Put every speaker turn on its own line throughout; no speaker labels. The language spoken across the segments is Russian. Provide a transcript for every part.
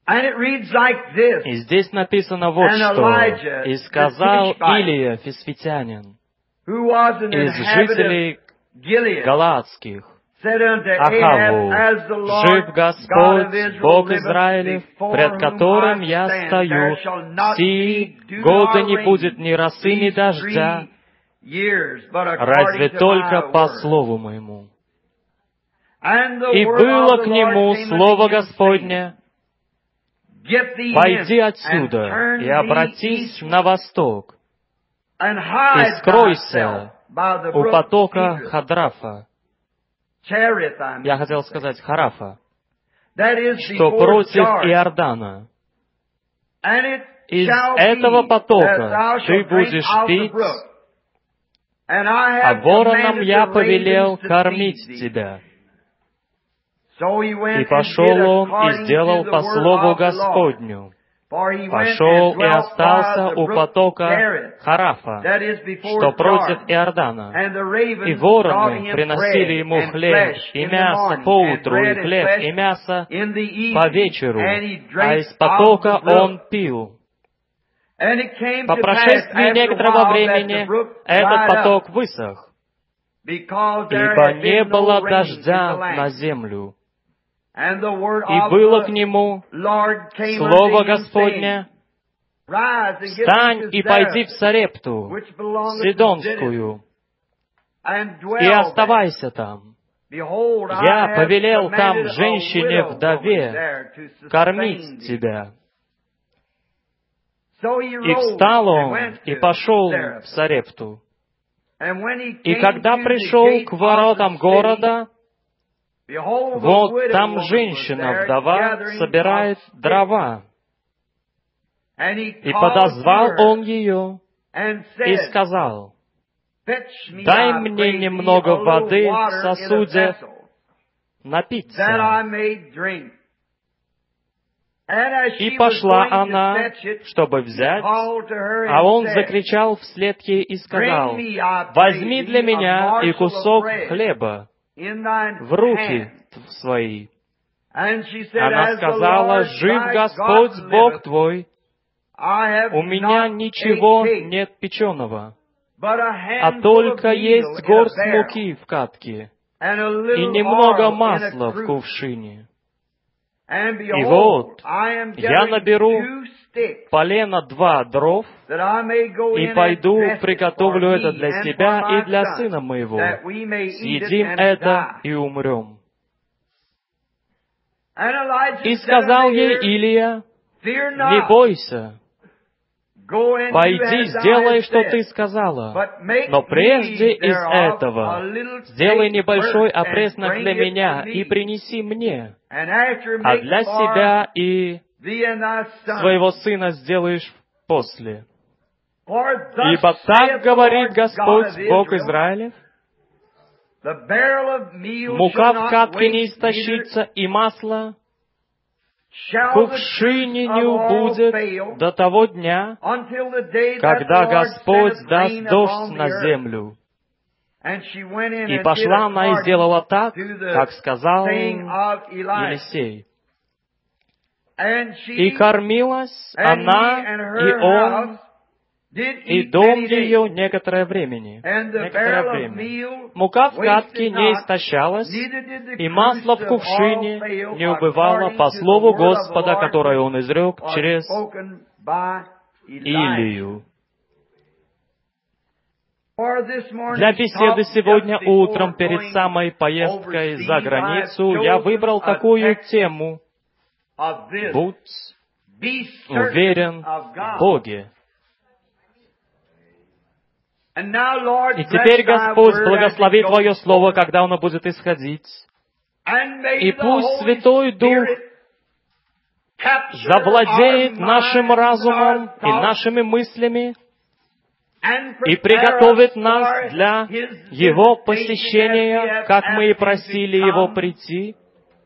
И здесь написано вот что. «И сказал Илия, фисфитянин, из жителей Галаадских, Ахаву: жив Господь, Бог Израилев, пред которым я стою, сии года не будет ни росы, ни дождя, разве только по слову моему». И было к нему слово Господне: «Пойди отсюда и обратись на восток, и скройся у потока Хадрафа». Я хотел сказать Харафа, что против Иордана. Из этого потока ты будешь пить, а воронам я повелел кормить тебя. И пошел он и сделал по слову Господню. Пошел и остался у потока Харафа, что против Иордана. И вороны приносили ему хлеб и мясо поутру, и хлеб и мясо по вечеру, а из потока он пил. По прошествии некоторого времени этот поток высох, ибо не было дождя на землю. И было к нему слово Господне: «Встань и пойди в Сарепту, Сидонскую, и оставайся там. Я повелел там женщине-вдове кормить тебя». И встал он и пошел в Сарепту. И когда пришел к воротам города, вот там женщина-вдова собирает дрова. И подозвал он ее и сказал: «Дай мне немного воды в сосуде напиться». И пошла она, чтобы взять, а он закричал вслед ей и сказал: «Возьми для меня и кусок хлеба в руки свои». Она сказала: «Жив Господь Бог твой, у меня ничего нет печеного, а только есть горсть муки в катке и немного масла в кувшине. И вот, я наберу полено 2 дров, и пойду приготовлю это для себя и для сына моего. Съедим это и умрем». И сказал ей Илия: «Не бойся, пойди, сделай, что ты сказала, но прежде из этого сделай небольшой опреснок для меня и принеси мне, а для себя и своего сына сделаешь после. Ибо так говорит Господь Бог Израилев: мука в катке не истощится, и масло в кувшине не убудет до того дня, когда Господь даст дождь на землю». И пошла она и сделала так, как сказал Елисей. И кормилась она, и он, и дом ее некоторое время. Мука в катке не истощалась, и масло в кувшине не убывало по слову Господа, которое он изрек через Илию. Для беседы сегодня утром, перед самой поездкой за границу, я выбрал такую тему: «Будь уверен в Боге». И теперь, Господь, благослови Твое Слово, когда оно будет исходить. И пусть Святой Дух завладеет нашим разумом и нашими мыслями и приготовит нас для Его посещения, как мы и просили Его прийти.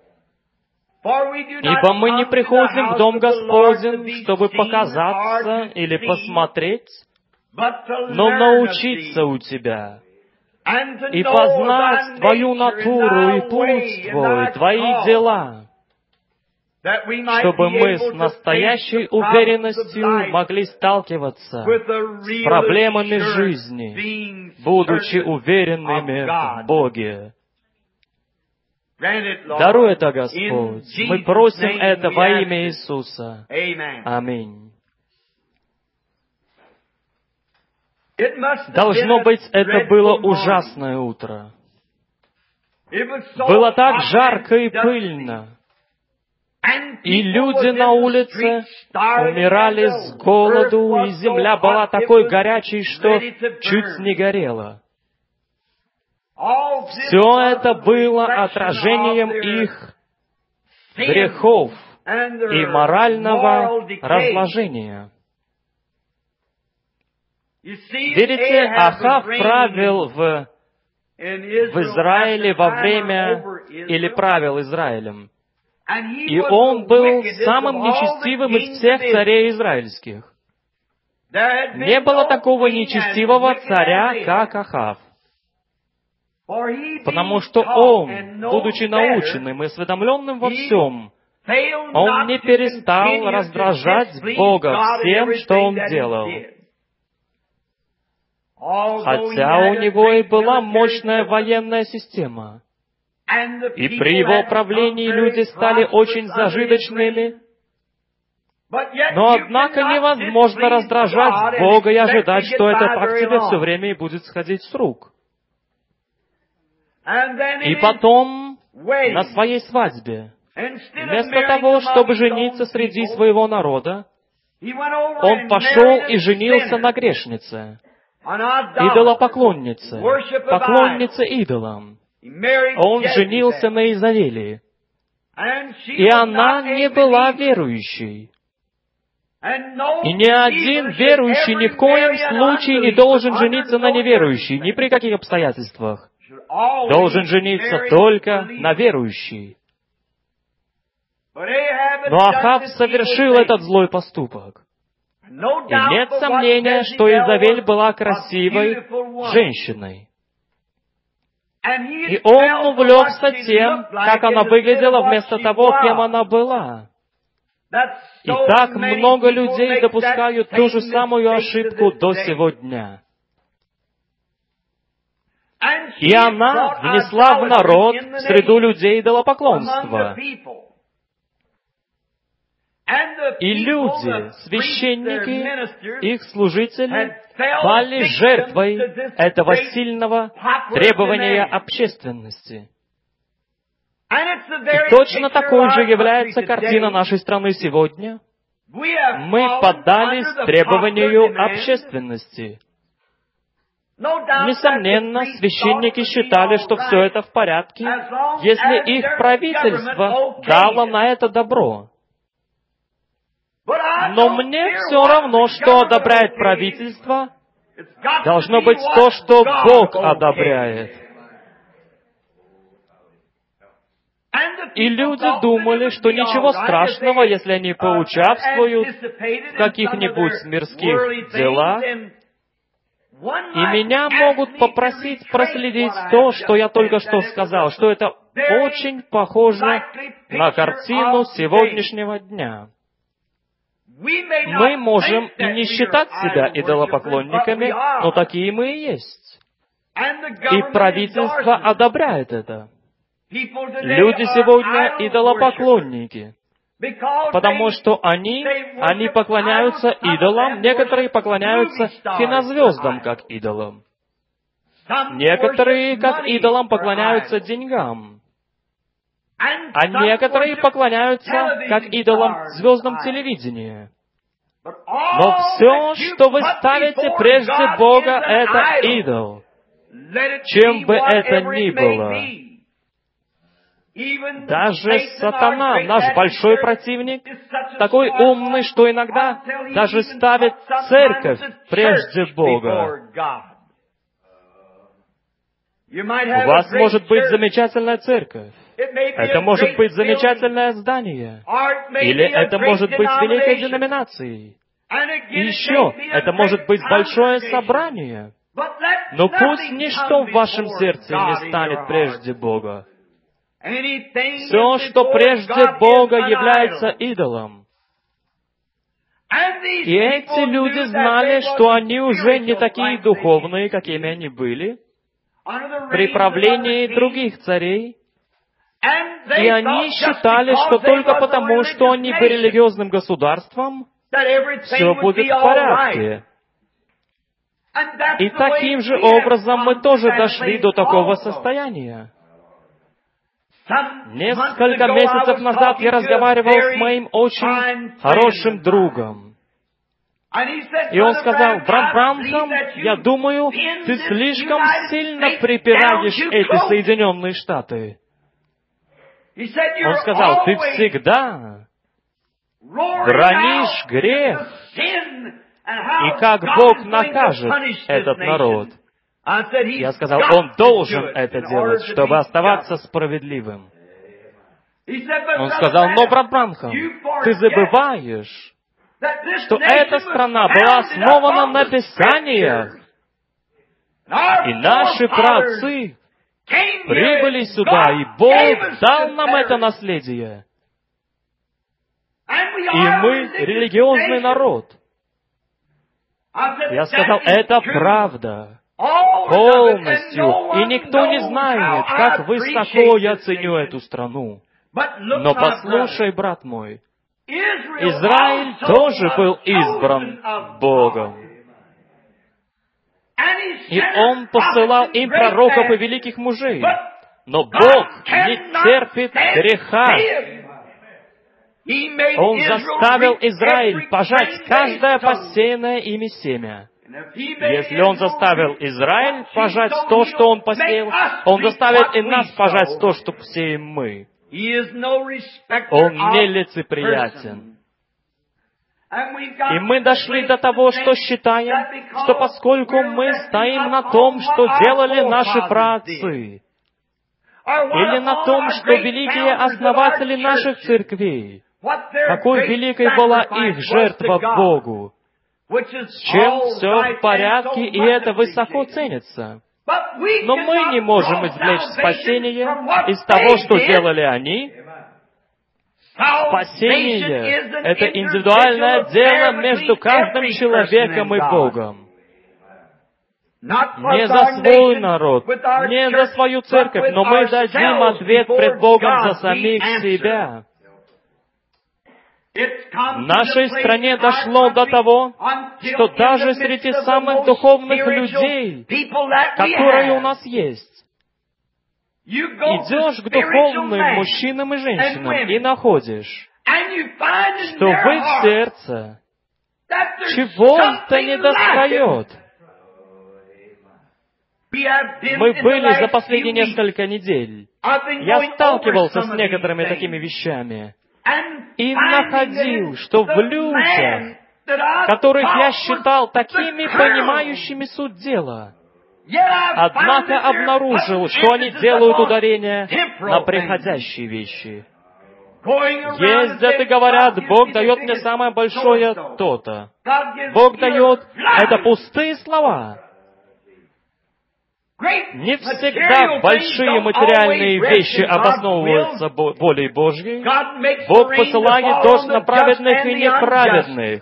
Ибо мы не приходим в Дом Господень, чтобы показаться или посмотреть, но научиться у Тебя и познать Твою натуру и путь Твой, Твои дела. чтобы мы с настоящей уверенностью могли сталкиваться с проблемами жизни, будучи уверенными в Боге. Даруй это, Господь. Мы просим это во имя Иисуса. Аминь. Должно быть, это было ужасное утро. Было так жарко и пыльно. И люди на улице умирали с голоду, и земля была такой горячей, что чуть не горела. Все это было отражением их грехов и морального разложения. Видите, Ахав правил в Израиле во время, или правил Израилем. И он был самым нечестивым из всех царей израильских. Не было такого нечестивого царя, как Ахав. Потому что он, будучи наученным и осведомленным во всем, он не перестал раздражать Бога всем, что он делал. Хотя у него и была мощная военная система. И при его правлении люди стали очень зажиточными. Но, однако, невозможно раздражать Бога и ожидать, что это так тебе все время и будет сходить с рук. И потом, на своей свадьбе, вместо того, чтобы жениться среди своего народа, он пошел и женился на грешнице, идолопоклоннице, поклоннице идолам. Он женился на Изавели, и она не была верующей. И ни один верующий ни в коем случае не должен жениться на неверующей, ни при каких обстоятельствах. Должен жениться только на верующей. Но Ахав совершил этот злой поступок. И нет сомнения, что Изавель была красивой женщиной. И он увлекся тем, как она выглядела, вместо того, кем она была. И так много людей допускают ту же самую ошибку до сего дня. И она внесла в народ, в среду людей, идолопоклонство. И люди, священники, их служители, пали жертвой этого сильного требования общественности. И точно такой же является картина нашей страны сегодня. Мы поддались требованию общественности. Несомненно, священники считали, что все это в порядке, если их правительство дало на это добро. Но мне все равно, что одобряет правительство, должно быть то, что Бог одобряет. И люди думали, что ничего страшного, если они поучаствуют в каких-нибудь мирских делах, и меня могут попросить проследить то, что я только что сказал, что это очень похоже на картину сегодняшнего дня. Мы можем и не считать себя идолопоклонниками, но такие мы и есть. И правительство одобряет это. Люди сегодня идолопоклонники, потому что они поклоняются идолам, некоторые поклоняются кинозвездам как идолам. Некоторые как идолам поклоняются деньгам. А некоторые поклоняются как идолам звездам телевидения. Но все, что вы ставите прежде Бога, это идол. Чем бы это ни было. Даже сатана, наш большой противник, такой умный, что иногда даже ставит церковь прежде Бога. У вас может быть замечательная церковь. Это может быть замечательное здание. Или это может быть великой деноминацией. И еще, это может быть большое собрание. Но пусть ничто в вашем сердце не станет прежде Бога. Все, что прежде Бога, является идолом. И эти люди знали, что они уже не такие духовные, какими они были, при правлении других царей, и они считали, что только потому, что они были религиозным государством, все будет в порядке. И таким же образом мы тоже дошли до такого состояния. Несколько месяцев назад я разговаривал с моим очень хорошим другом. И он сказал: «Брат Бранхам, я думаю, ты слишком сильно припираешь эти Соединенные Штаты». Он сказал: «Ты всегда бранишь грех, и как Бог накажет этот народ». Я сказал: «Он должен это делать, чтобы оставаться справедливым». Он сказал: «Но, брат Бранхам, ты забываешь, что эта страна была основана на Писаниях, и наши праотцы прибыли сюда, и Бог дал нам это наследие. И мы религиозный народ». Я сказал: «Это правда. Полностью. И никто не знает, как высоко я ценю эту страну. Но послушай, брат мой, Израиль тоже был избран Богом. И Он посылал им пророков и великих мужей. Но Бог не терпит греха. Он заставил Израиль пожать каждое посеянное ими семя. Если Он заставил Израиль пожать то, что он посеял, Он заставит и нас пожать то, что посеем мы. Он нелицеприятен. И мы дошли до того, что считаем, что поскольку мы стоим на том, что делали наши праотцы, или на том, что великие основатели наших церквей, какой великой была их жертва Богу, с чем все в порядке, и это высоко ценится. Но мы не можем извлечь спасение из того, что делали они. Спасение — это индивидуальное дело между каждым человеком и Богом. Не за свой народ, не за свою церковь, но мы дадим ответ пред Богом за самих себя. В нашей стране дошло до того, что даже среди самых духовных людей, которые у нас есть, идешь к духовным мужчинам и женщинам и находишь, что в их сердце чего-то недостает. Мы были за последние несколько недель. Я сталкивался с некоторыми такими вещами. И находил, что в людях, которых я считал такими понимающими суть дела, однако обнаружил, что они делают ударение на приходящие вещи. Ездят и говорят: «Бог дает мне самое большое то-то». Бог дает — это пустые слова. Не всегда большие материальные вещи обосновываются волей Божьей. Бог посылает дождь на праведных и неправедных.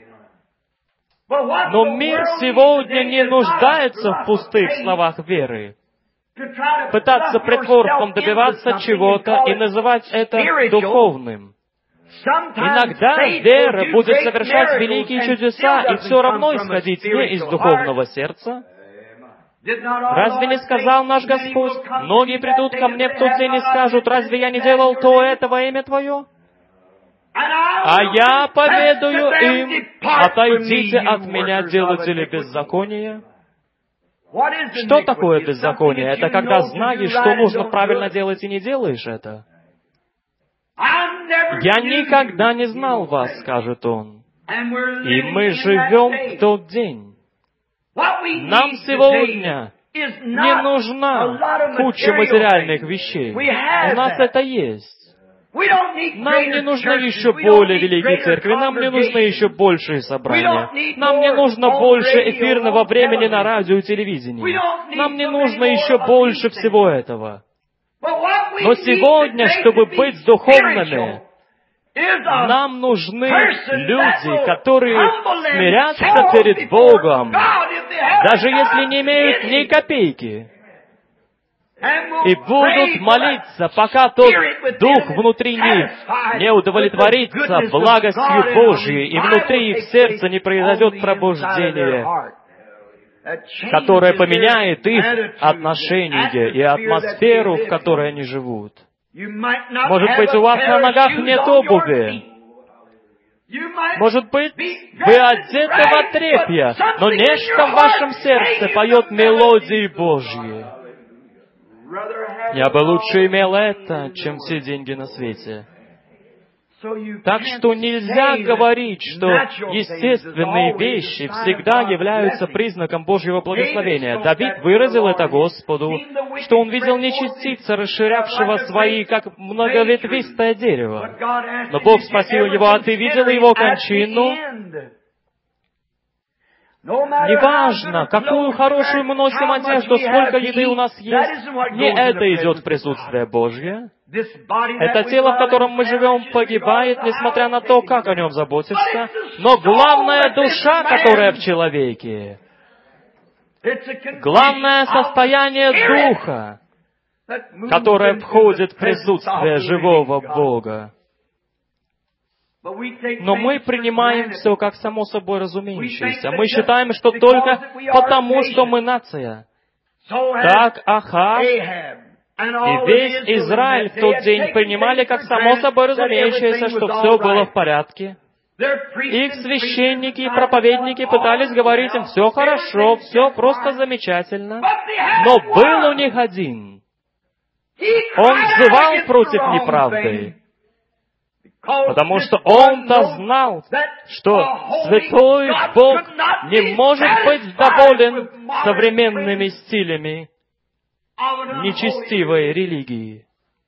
Но мир сегодня не нуждается в пустых словах веры. Пытаться притворством добиваться чего-то и называть это духовным. Иногда вера будет совершать великие чудеса и все равно исходить не из духовного сердца. Разве не сказал наш Господь: «Многие придут ко мне в тот день и скажут: разве я не делал то это во имя Твое? А я поведаю им: отойдите от меня, делатели беззакония». Что такое беззаконие? Это когда знаешь, что нужно правильно делать, и не делаешь это. «Я никогда не знал вас», — скажет Он. И мы живем в тот день. Нам сегодня не нужна куча материальных вещей. У нас это есть. Нам не нужны еще более великие церкви, нам не нужны еще большие собрания. Нам не нужно больше эфирного времени на радио и телевидении. Нам не нужно еще больше всего этого. Но сегодня, чтобы быть духовными, нам нужны люди, которые смирятся перед Богом, даже если не имеют ни копейки, и будут молиться, пока тот дух внутри них не удовлетворится благостью Божьей, и внутри их сердца не произойдет пробуждение, которое поменяет их отношения и атмосферу, в которой они живут. Может быть, у вас на ногах нет обуви. Может быть, вы одеты в отрепье, но нечто в вашем сердце поет мелодии Божьи. Я бы лучше имел это, чем все деньги на свете. Так что нельзя говорить, что естественные вещи всегда являются признаком Божьего благословения. Давид выразил это Господу, что он видел не частицы, расширявшего свои, как многоветвистое дерево. Но Бог спросил его: «А ты видел его кончину?» Неважно, какую хорошую мы носим одежду, сколько еды у нас есть, не это идет в присутствие Божье. Это тело, в котором мы живем, погибает, несмотря на то, как о нем заботишься. Но главная душа, которая в человеке, главное состояние духа, которое входит в присутствие живого Бога. Но мы принимаем все как само собой разумеющееся. Мы считаем, что только потому, что мы нация. Так Ахав и весь Израиль в тот день принимали как само собой разумеющееся, что все было в порядке. Их священники и проповедники пытались говорить им: все хорошо, все просто замечательно. Но был у них один. Он взывал против неправды. Потому что он-то знал, что святой Бог не может быть доволен современными стилями нечестивой религии.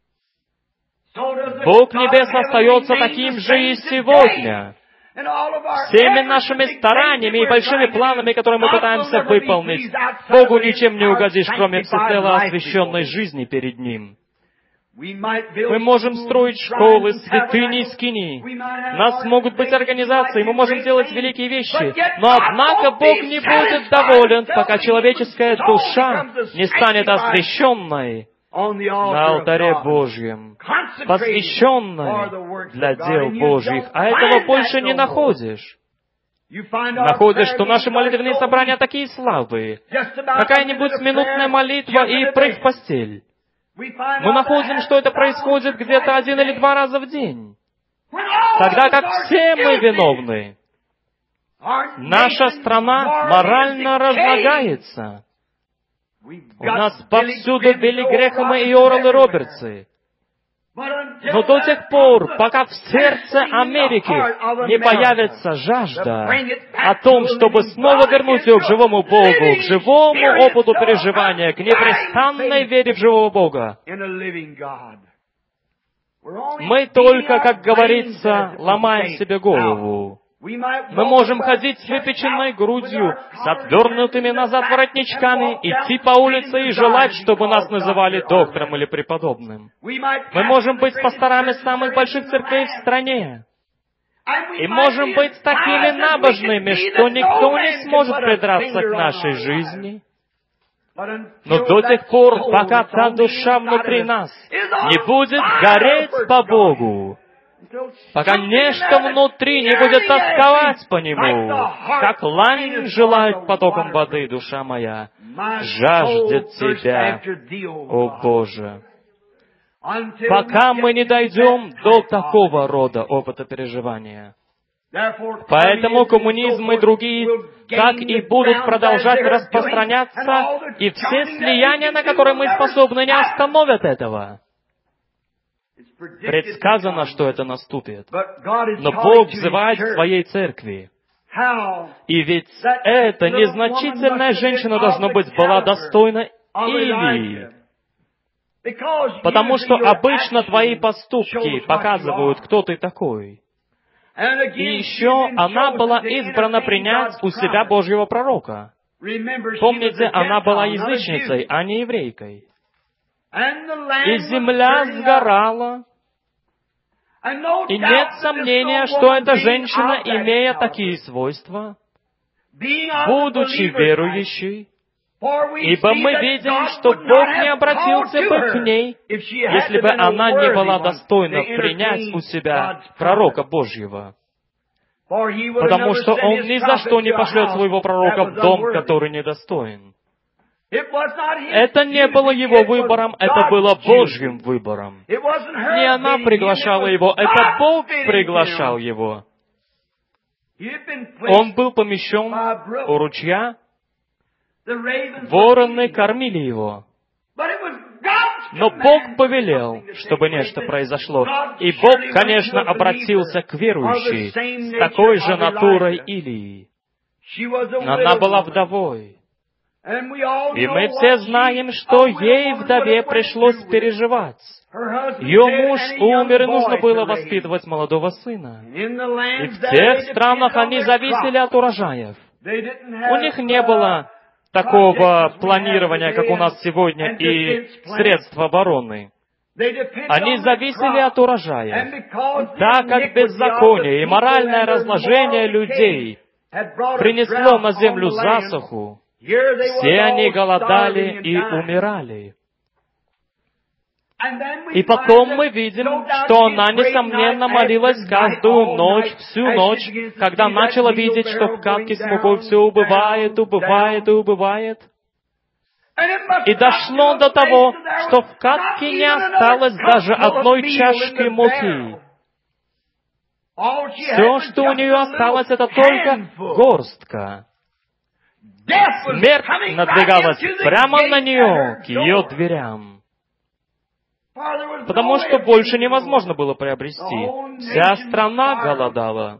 Бог небес остается таким же и сегодня. Всеми нашими стараниями и большими планами, которые мы пытаемся выполнить, Богу ничем не угодишь, кроме всецело освященной жизни перед Ним. Мы можем строить школы, святыни и скинии. У нас могут быть организации, мы можем делать великие вещи. Но однако Бог не будет доволен, пока человеческая душа не станет освященной на алтаре Божьем, посвященной для дел Божьих. А этого больше не находишь. Находишь, что наши молитвенные собрания такие слабые. Какая-нибудь минутная молитва и прыг в постель. Мы находим, что это происходит где-то 1 или 2 раза в день. Тогда как все мы виновны. Наша страна морально разлагается. У нас повсюду Билли Грэхэма и Орал Робертсы. Но до тех пор, пока в сердце Америки не появится жажда о том, чтобы снова вернуть ее к живому Богу, к живому опыту переживания, к непрестанной вере в живого Бога, мы только, как говорится, ломаем себе голову. Мы можем ходить с выпеченной грудью, с отвернутыми назад воротничками, идти по улице и желать, чтобы нас называли доктором или преподобным. Мы можем быть пасторами самых больших церквей в стране. И можем быть такими набожными, что никто не сможет придраться к нашей жизни. Но до тех пор, пока та душа внутри нас не будет гореть по Богу, пока нечто внутри не будет тосковать по Нему, как лань желает потоком воды, душа моя, жаждет Тебя, о Боже. Пока мы не дойдем до такого рода опыта переживания. Поэтому коммунизм и другие так и будут продолжать распространяться, и все слияния, на которые мы способны, не остановят этого. Предсказано, что это наступит. Но Бог взывает к Своей церкви. И ведь эта незначительная женщина, должно быть, была достойна Илии. Потому что обычно твои поступки показывают, кто ты такой. И еще она была избрана принять у себя Божьего пророка. Помните, она была язычницей, а не еврейкой. и земля сгорала. И нет сомнения, что эта женщина, имея такие свойства, будучи верующей, ибо мы видим, что Бог не обратился бы к ней, если бы она не была достойна принять у себя пророка Божьего. Потому что Он ни за что не пошлет своего пророка в дом, который недостоин. Это не было его выбором, это было Божьим выбором. Не она приглашала его, это Бог приглашал его. Он был помещен у ручья, вороны кормили его. Но Бог повелел, чтобы нечто произошло. И Бог, конечно, обратился к верующей с такой же натурой Илии. Она была вдовой. И мы все знаем, что ей, вдове, пришлось переживать. Ее муж умер, и нужно было воспитывать молодого сына. И в тех странах они зависели от урожаев. У них не было такого планирования, как у нас сегодня, и средств обороны. Они зависели от урожая. Так как беззаконие и моральное разложение людей принесло на землю засуху, все они голодали и умирали. И потом мы видим, что она, несомненно, молилась каждую ночь, всю ночь, когда начала видеть, что в катке с мукой все убывает, убывает и убывает. И дошло до того, что в катке не осталось даже одной чашки муки. Все, что у нее осталось, это только горстка. Смерть надвигалась прямо на нее, к ее дверям. Потому что больше невозможно было приобрести. Вся страна голодала.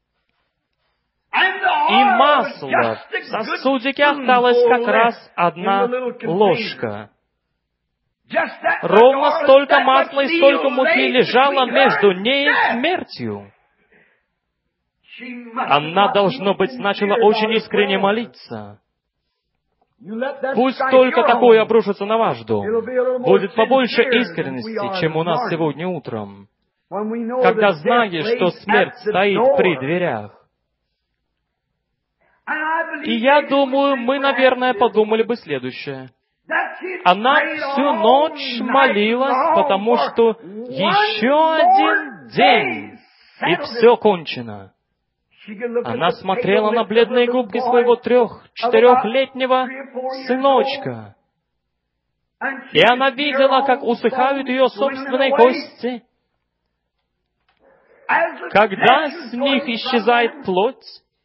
И масла в сосудике осталась как раз одна ложка. Ровно столько масла и столько муки лежало между ней и смертью. Она, должно быть, начала очень искренне молиться. Пусть только такое обрушится на ваш дом. Будет побольше искренности, чем у нас сегодня утром, когда знаешь, что смерть стоит при дверях. И я думаю, мы, наверное, подумали бы следующее. Она всю ночь молилась, потому что еще один день, и все кончено. Она смотрела на бледные губки своего 3-4-летнего сыночка. И она видела, как усыхают ее собственные кости. Когда с них исчезает плоть.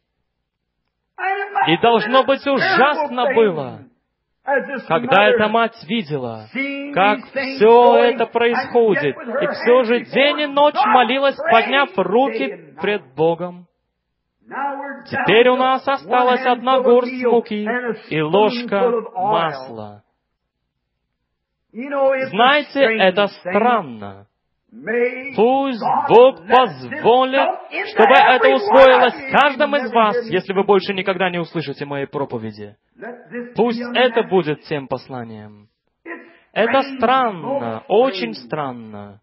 И должно быть ужасно было, когда эта мать видела, как все это происходит, и все же день и ночь молилась, подняв руки пред Богом. Теперь у нас осталась одна горсть муки и ложка масла. Знаете, это странно. Пусть Бог позволит, чтобы это усвоилось каждым из вас, если вы больше никогда не услышите моей проповеди. Пусть это будет тем посланием. Это странно, очень странно,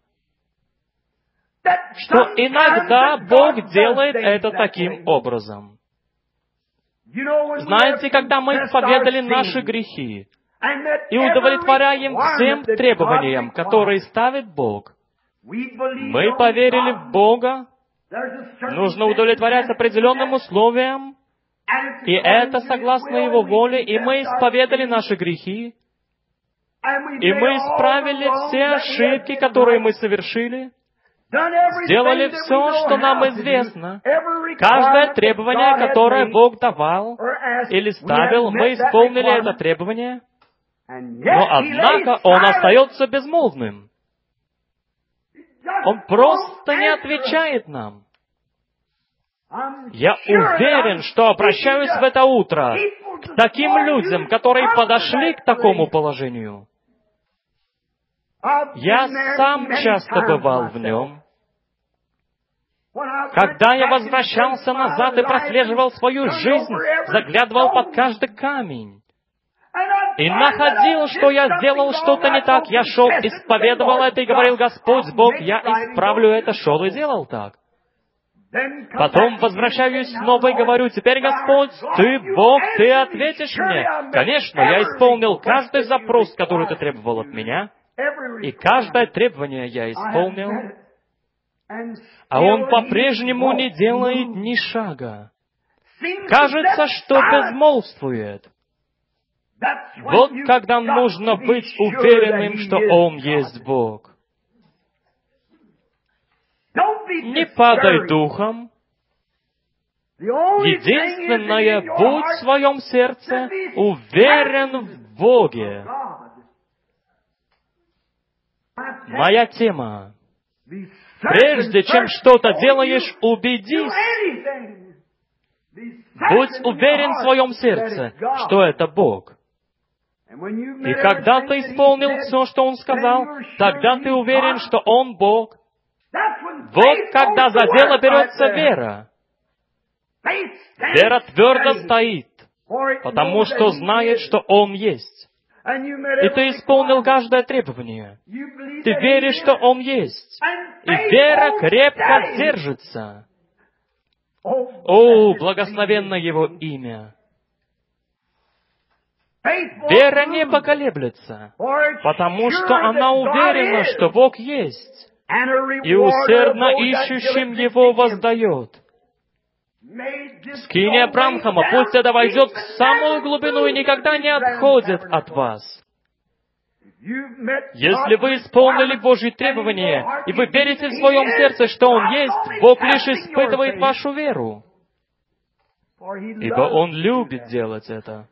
что иногда Бог делает это таким образом. Знаете, когда мы исповедали наши грехи и удовлетворяем всем требованиям, которые ставит Бог, мы поверили в Бога, нужно удовлетворять определенным условиям, и это согласно Его воле, и мы исповедали наши грехи, и мы исправили все ошибки, которые мы совершили, сделали все, что нам известно. Каждое требование, которое Бог давал или ставил, мы исполнили это требование, но однако Он остается безмолвным. Он просто не отвечает нам. Я уверен, что обращаюсь в это утро к таким людям, которые подошли к такому положению. Я сам часто бывал в нем. Когда я возвращался назад и прослеживал свою жизнь, заглядывал под каждый камень. и находил, что я сделал что-то не так, я шел, исповедовал это и говорил: Господь Бог, я исправлю это, шел и делал так. Потом возвращаюсь снова и говорю: теперь, Господь, Ты Бог, Ты ответишь мне. Конечно, я исполнил каждый запрос, который Ты требовал от меня, и каждое требование я исполнил, а Он по-прежнему не делает ни шага. Кажется, что безмолвствует. Вот когда нужно быть уверенным, что Он есть Бог. Не падай духом. Единственное, будь в своем сердце уверен в Боге. Моя тема. Прежде чем что-то делаешь, убедись. Будь уверен в своем сердце, что это Бог. И когда ты исполнил все, что Он сказал, тогда ты уверен, что Он Бог. Вот когда за дело берется вера. Вера твердо стоит, потому что знает, что Он есть. И ты исполнил каждое требование. Ты веришь, что Он есть. И вера крепко держится. О, благословенно Его имя! Вера не поколеблется, потому что она уверена, что Бог есть, и усердно ищущим Его воздает. Скиния Абрамхама, пусть это войдет в самую глубину и никогда не отходит от вас. Если вы исполнили Божьи требования, и вы верите в своем сердце, что Он есть, Бог лишь испытывает вашу веру, ибо Он любит делать это.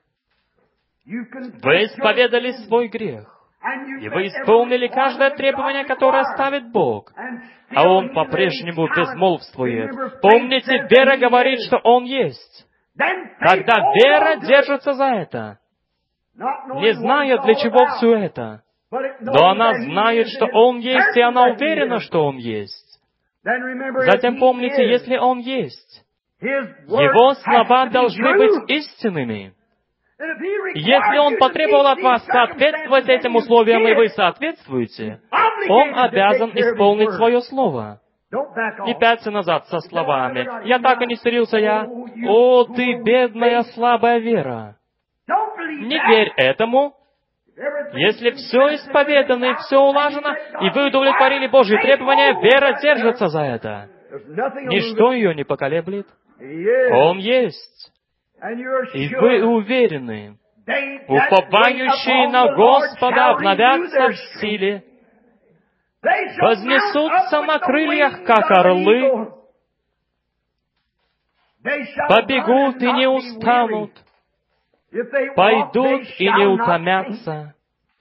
Вы исповедали свой грех, и вы исполнили каждое требование, которое ставит Бог, а Он по-прежнему безмолвствует. Помните, вера говорит, что Он есть. Тогда вера держится за это, не зная, для чего все это. Но она знает, что Он есть, и она уверена, что Он есть. Затем помните, если Он есть, Его слова должны быть истинными. Если Он потребовал от вас соответствовать этим условиям, и вы соответствуете, Он обязан исполнить свое слово. Не пяться назад со словами: «Я так и не смирился, я». О, ты бедная, слабая вера! Не верь этому. Если все исповедано и все улажено, и вы удовлетворили Божьи требования, вера держится за это. Ничто ее не поколеблет. Он есть. И вы уверены. Уповающие на Господа обновятся в силе, вознесутся на крыльях, как орлы, побегут и не устанут, пойдут и не утомятся.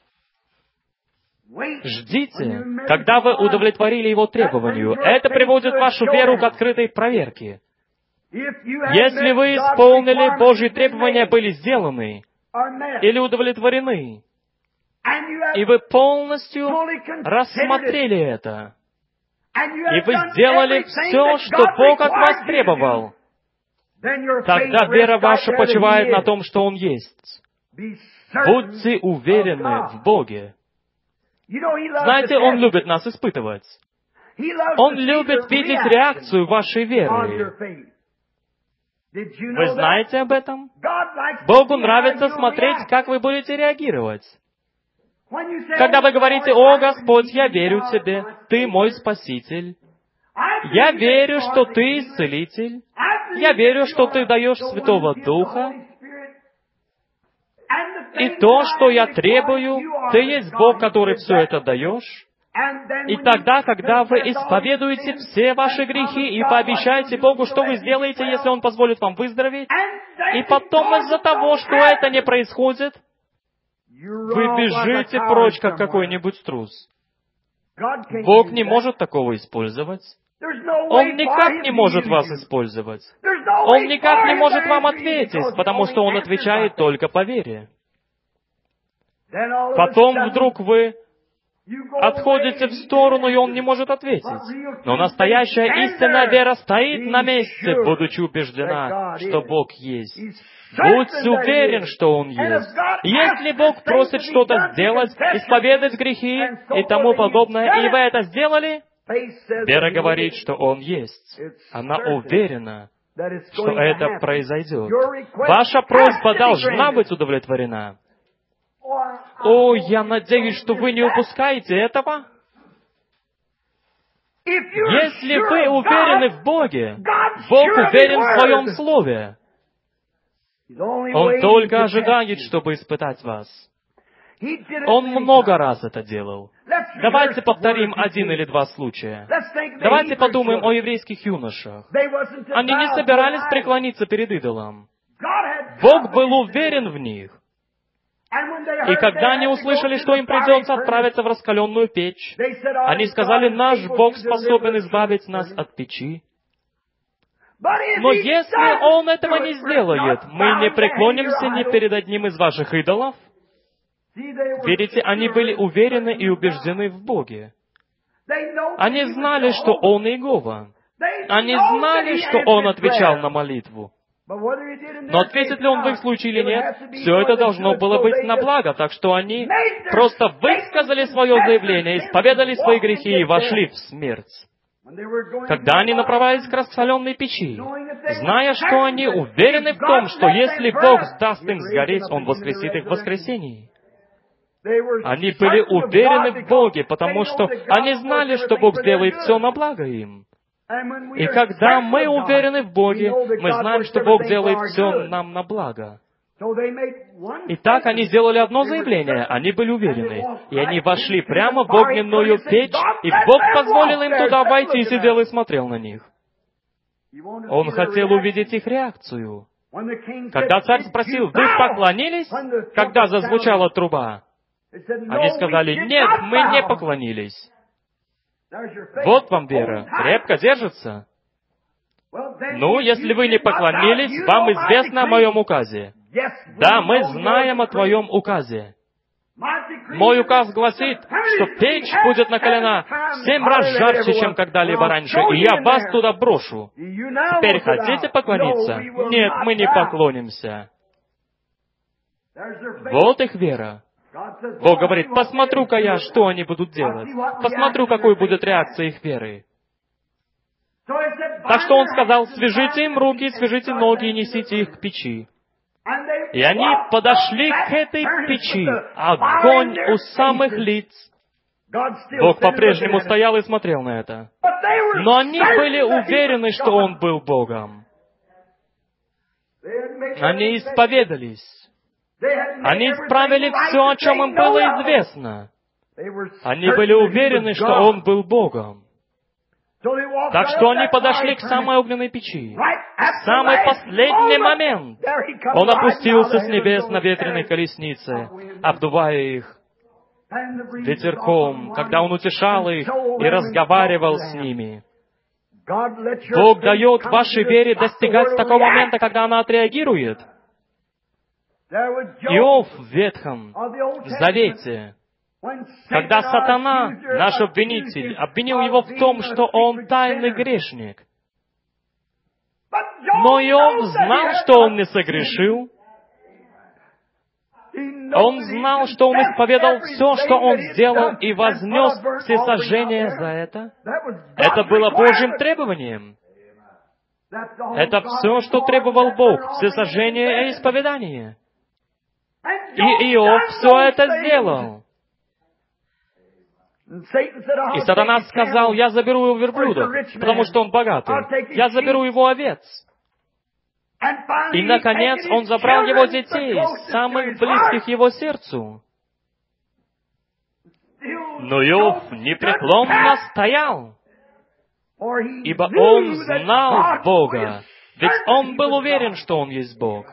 Ждите, когда вы удовлетворили Его требованию. Это приводит вашу веру к открытой проверке. Если вы исполнили Божьи требования, были сделаны или удовлетворены, и вы полностью рассмотрели это, и вы сделали все, что Бог от вас требовал, тогда вера ваша почивает на том, что Он есть. Будьте уверены в Боге. Знаете, Он любит нас испытывать. Он любит видеть реакцию вашей веры. Вы знаете об этом? Богу нравится смотреть, как вы будете реагировать. Когда вы говорите: «О, Господь, я верю Тебе, Ты мой Спаситель. Я верю, что Ты Исцелитель. Я верю, что Ты даешь Святого Духа. И то, что я требую, Ты есть Бог, который все это даешь». И тогда, когда вы исповедуете все ваши грехи и пообещаете Богу, что вы сделаете, если Он позволит вам выздороветь, и потом из-за того, что это не происходит, вы бежите прочь, как какой-нибудь трус. Бог не может такого использовать. Он никак не может вас использовать. Он никак не может вам ответить, потому что Он отвечает только по вере. Потом вдруг вы отходите в сторону, и он не может ответить. Но настоящая истинная вера стоит на месте, будучи убеждена, что Бог есть. Будь уверен, что Он есть. Если Бог просит что-то сделать, исповедать грехи и тому подобное, и вы это сделали, вера говорит, что Он есть. Она уверена, что это произойдет. Ваша просьба должна быть удовлетворена. О, я надеюсь, что вы не упускаете этого. Если вы уверены в Боге, Бог уверен в Своем Слове. Он только ожидает, чтобы испытать вас. Он много раз это делал. Давайте повторим один или два случая. Давайте подумаем о еврейских юношах. Они не собирались преклониться перед идолом. Бог был уверен в них. И когда они услышали, что им придется отправиться в раскаленную печь, они сказали, наш Бог способен избавить нас от печи. Но если Он этого не сделает, мы не преклонимся ни перед одним из ваших идолов. Видите, они были уверены и убеждены в Боге. Они знали, что Он Иегова. Они знали, что Он отвечал на молитву. Но ответит ли Он в их случае или нет, все это должно было быть на благо, так что они просто высказали свое заявление, исповедали свои грехи и вошли в смерть. Когда они направлялись к раскаленной печи, зная, что они уверены в том, что если Бог даст им сгореть, Он воскресит их в воскресении. Они были уверены в Боге, потому что они знали, что Бог сделает все на благо им. И когда мы уверены в Боге, мы знаем, что Бог делает все нам на благо. Итак, они сделали одно заявление, они были уверены, и они вошли прямо в огненную печь, и Бог позволил им туда войти, и сидел и смотрел на них. Он хотел увидеть их реакцию. Когда царь спросил, вы поклонились, когда зазвучала труба? Они сказали, нет, мы не поклонились. Вот вам вера, крепко держится. Ну, если вы не поклонились, вам известно о моем указе. Да, мы знаем о твоем указе. Мой указ гласит, что печь будет накалена 7 раз жарче, чем когда-либо раньше, и я вас туда брошу. Теперь хотите поклониться? Нет, мы не поклонимся. Вот их вера. Бог говорит, посмотрю-ка я, что они будут делать. Посмотрю, какой будет реакция их веры. Так что Он сказал, свяжите им руки, свяжите ноги и несите их к печи. И они подошли к этой печи, огонь у самых лиц. Бог по-прежнему стоял и смотрел на это. Но они были уверены, что Он был Богом. Они исповедались. Они исправили все, о чем им было известно. Они были уверены, что Он был Богом. Так что они подошли к самой огненной печи. В самый последний момент Он опустился с небес на ветреной колеснице, обдувая их ветерком, когда Он утешал их и разговаривал с ними. Бог дает вашей вере достигать такого момента, когда она отреагирует. Иов в Ветхом Завете, когда сатана, наш обвинитель, обвинил его в том, что он тайный грешник. Но Иов знал, что он не согрешил. Он знал, что он исповедал все, что он сделал, и вознес всесожжение за это. Это было Божьим требованием. Это все, что требовал Бог, всесожжение и исповедание. И Иов все это сделал. И сатана сказал, я заберу его верблюдов, потому что он богатый. Я заберу его овец. И, наконец, он забрал его детей, самых близких его сердцу. Но Иов непреклонно стоял, ибо он знал Бога, ведь он был уверен, что он есть Бог.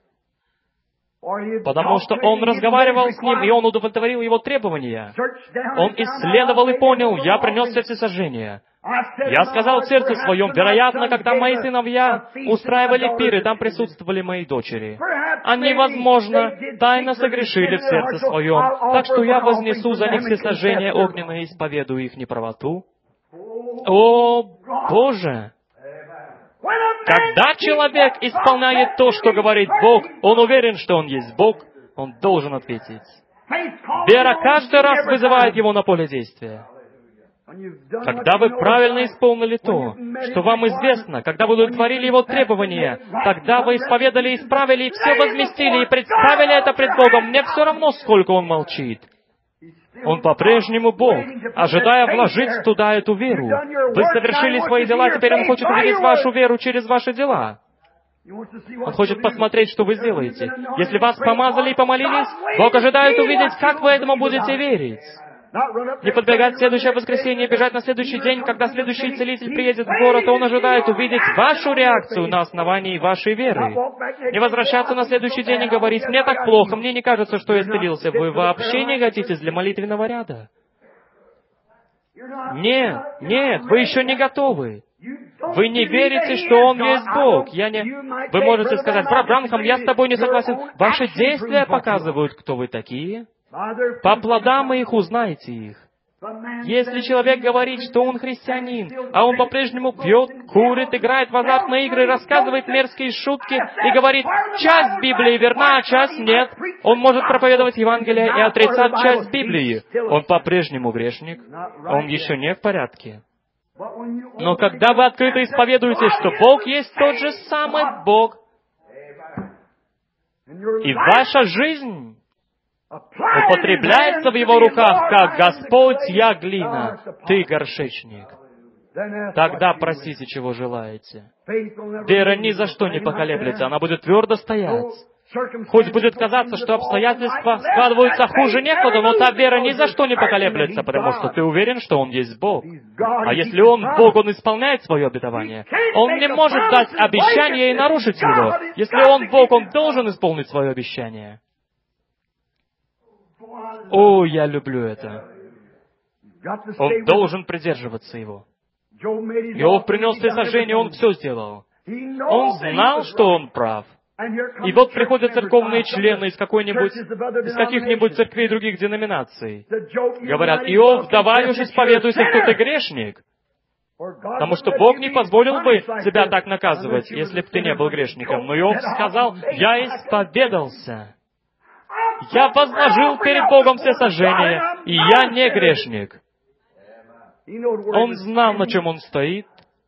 Потому что он разговаривал с ним, и он удовлетворил его требования. Он исследовал и понял, я принес всесожжение. Я сказал в сердце своем, вероятно, когда мои сыновья устраивали пиры, там присутствовали мои дочери. Они, возможно, тайно согрешили в сердце своем, так что я вознесу за них всесожжение огненное и исповедую их неправоту. О, Боже! Когда человек исполняет то, что говорит Бог, он уверен, что он есть Бог, он должен ответить. Вера каждый раз вызывает его на поле действия. Когда вы правильно исполнили то, что вам известно, когда вы удовлетворили Его требования, тогда вы исповедали, исправили, и все возместили, и представили это пред Богом, мне все равно, сколько Он молчит. Он по-прежнему Бог, ожидая вложить туда эту веру. Вы совершили свои дела, теперь Он хочет увидеть вашу веру через ваши дела. Он хочет посмотреть, что вы сделаете. Если вас помазали и помолились, Бог ожидает увидеть, как вы этому будете верить. Не подбегать в следующее воскресенье, бежать на следующий день, когда следующий целитель приедет в город, он ожидает увидеть вашу реакцию на основании вашей веры. Не возвращаться на следующий день и говорить, «Мне так плохо, мне не кажется, что я исцелился». Вы вообще не годитесь для молитвенного ряда. Нет, вы еще не готовы. Вы не верите, что Он есть Бог. Вы можете сказать, «Брат Бранхам, я с тобой не согласен». Ваши действия показывают, кто вы такие. По плодам их узнаете их. Если человек говорит, что он христианин, а он по-прежнему пьет, курит, играет в азартные игры, рассказывает мерзкие шутки и говорит, часть Библии верна, а часть нет, он может проповедовать Евангелие и отрицать часть Библии. Он по-прежнему грешник, он еще не в порядке. Но когда вы открыто исповедуете, что Бог есть тот же самый Бог, и ваша жизнь употребляется в Его руках, как «Господь, я глина, Ты горшечник». Тогда просите, чего желаете. Вера ни за что не поколеблется, она будет твердо стоять. Хоть будет казаться, что обстоятельства складываются хуже некуда, но та вера ни за что не поколеблется, потому что ты уверен, что Он есть Бог. А если Он Бог, Он исполняет свое обетование. Он не может дать обещание и нарушить его. Если Он Бог, Он должен исполнить свое обещание. О, я люблю это. Он должен придерживаться его. Иов принес всесожжение, он все сделал. Он знал, что он прав. И вот приходят церковные члены из каких-нибудь церквей других деноминаций. Говорят, Иов, давай уж исповедуйся, что ты грешник. Потому что Бог не позволил бы тебя так наказывать, если бы ты не был грешником. Но Иов сказал, я исповедался. Я возложил перед Богом всесожжение, и я не грешник. Он знал, на чем он стоит.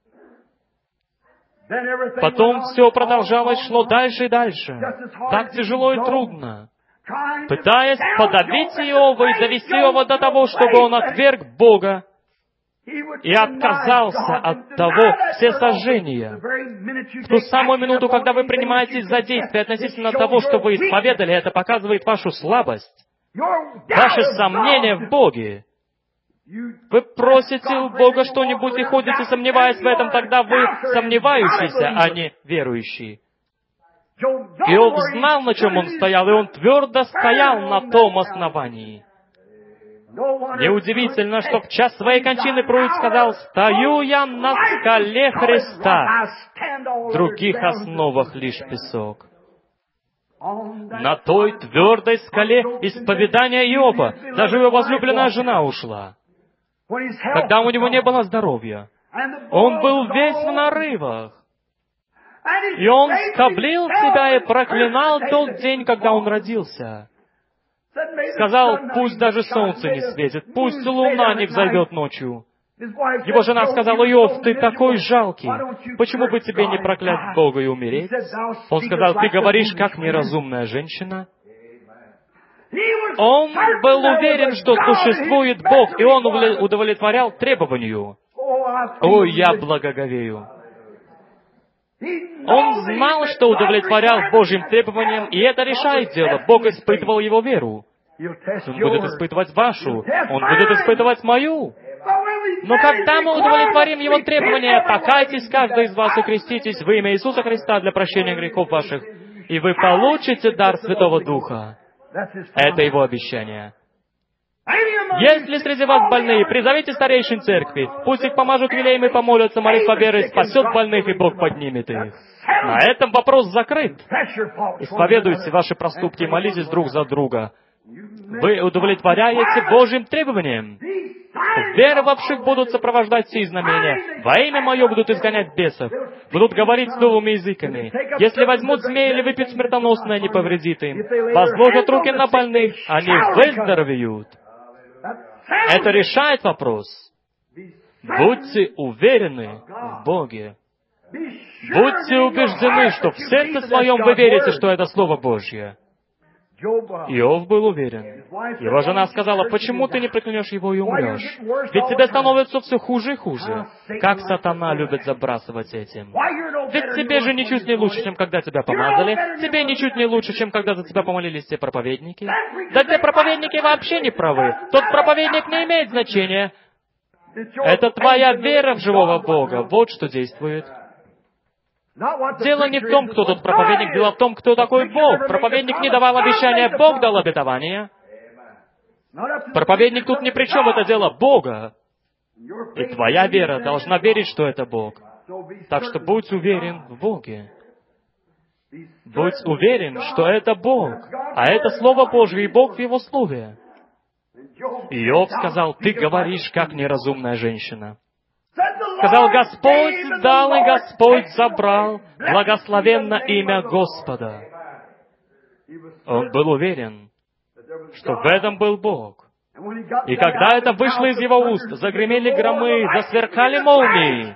Потом все продолжалось, шло дальше и дальше. Так тяжело и трудно. Пытаясь подавить Иова и довести его до того, чтобы он отверг Бога и отказался от того всесожжения. В ту самую минуту, когда вы принимаетесь за действие относительно того, что вы исповедали, это показывает вашу слабость, ваше сомнение в Боге. Вы просите у Бога что-нибудь и ходите, сомневаясь в этом, тогда вы сомневающийся, а не верующий. Иов знал, на чем он стоял, и он твердо стоял на том основании. Неудивительно, что в час своей кончины Пруит сказал, «Стою я на скале Христа, в других основах лишь песок». На той твердой скале исповедания Иова даже его возлюбленная жена ушла. Когда у него не было здоровья, он был весь в нарывах. И он скоблил себя и проклинал тот день, когда он родился. Сказал, пусть даже солнце не светит, пусть луна не взойдет ночью. Его жена сказала, Иов, ты такой жалкий, почему бы тебе не проклять Бога и умереть? Он сказал, ты говоришь, как неразумная женщина. Он был уверен, что существует Бог, и он удовлетворял требованию. О, я благоговею. Он знал, что удовлетворял Божьим требованиям, и это решает дело. Бог испытывал его веру. Он будет испытывать вашу. Он будет испытывать мою. Но когда мы удовлетворим Его требования, покайтесь каждый из вас и креститесь во имя Иисуса Христа для прощения грехов ваших, и вы получите дар Святого Духа. Это Его обещание. Есть ли среди вас больные? Призовите старейшин церкви. Пусть их помажут елеем и помолятся, молитва веры спасет больных, и Бог поднимет их. На этом вопрос закрыт. Исповедуйте ваши проступки и молитесь друг за друга. Вы удовлетворяете Божьим требованиям. Веровавших будут сопровождать сии знамения. Во имя Мое будут изгонять бесов. Будут говорить с новыми языками. Если возьмут змеи или выпьют смертоносное, не повредит им. Возложат руки на больных, они выздоровеют. Это решает вопрос. Будьте уверены в Боге. Будьте убеждены, что в сердце своем вы верите, что это Слово Божье. Иов был уверен. Его жена сказала: «Почему ты не проклянешь его и умрешь? Ведь тебе становится все хуже и хуже. Как сатана любит забрасывать этим. Ведь тебе же ничуть не лучше, чем когда тебя помазали. Тебе ничуть не лучше, чем когда за тебя помолились те проповедники. Да те проповедники вообще не правы. Тот проповедник не имеет значения. Это твоя вера в живого Бога. Вот что действует». Дело не в том, кто тот проповедник, дело в том, кто такой Бог. Проповедник не давал обещания, Бог дал обетование. Проповедник тут ни при чем, это дело Бога. И твоя вера должна верить, что это Бог. Так что будь уверен в Боге. Будь уверен, что это Бог. А это Слово Божье, и Бог в Его Слове. Иов сказал: «Ты говоришь, как неразумная женщина». Сказал: «Господь дал и Господь забрал, благословенно имя Господа». Он был уверен, что в этом был Бог. И когда это вышло из его уст, загремели громы, засверкали молнии.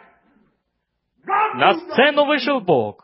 На сцену вышел Бог.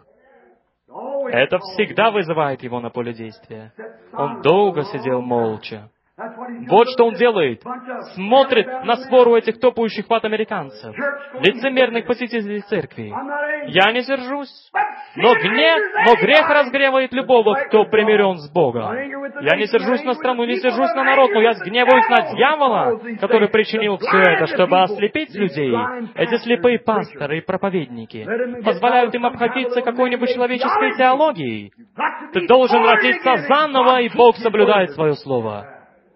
Это всегда вызывает его на поле действия. Он долго сидел молча. Вот что он делает. Смотрит на свору этих топающих ват-американцев, лицемерных посетителей церкви. Я не сержусь, но грех разгневает любого, кто примирен с Богом. Я не сержусь на страну, не сержусь на народ, но я гневаюсь на дьявола, который причинил все это, чтобы ослепить людей. Эти слепые пасторы и проповедники позволяют им обходиться какой-нибудь человеческой теологией. Ты должен родиться заново, и Бог соблюдает свое слово.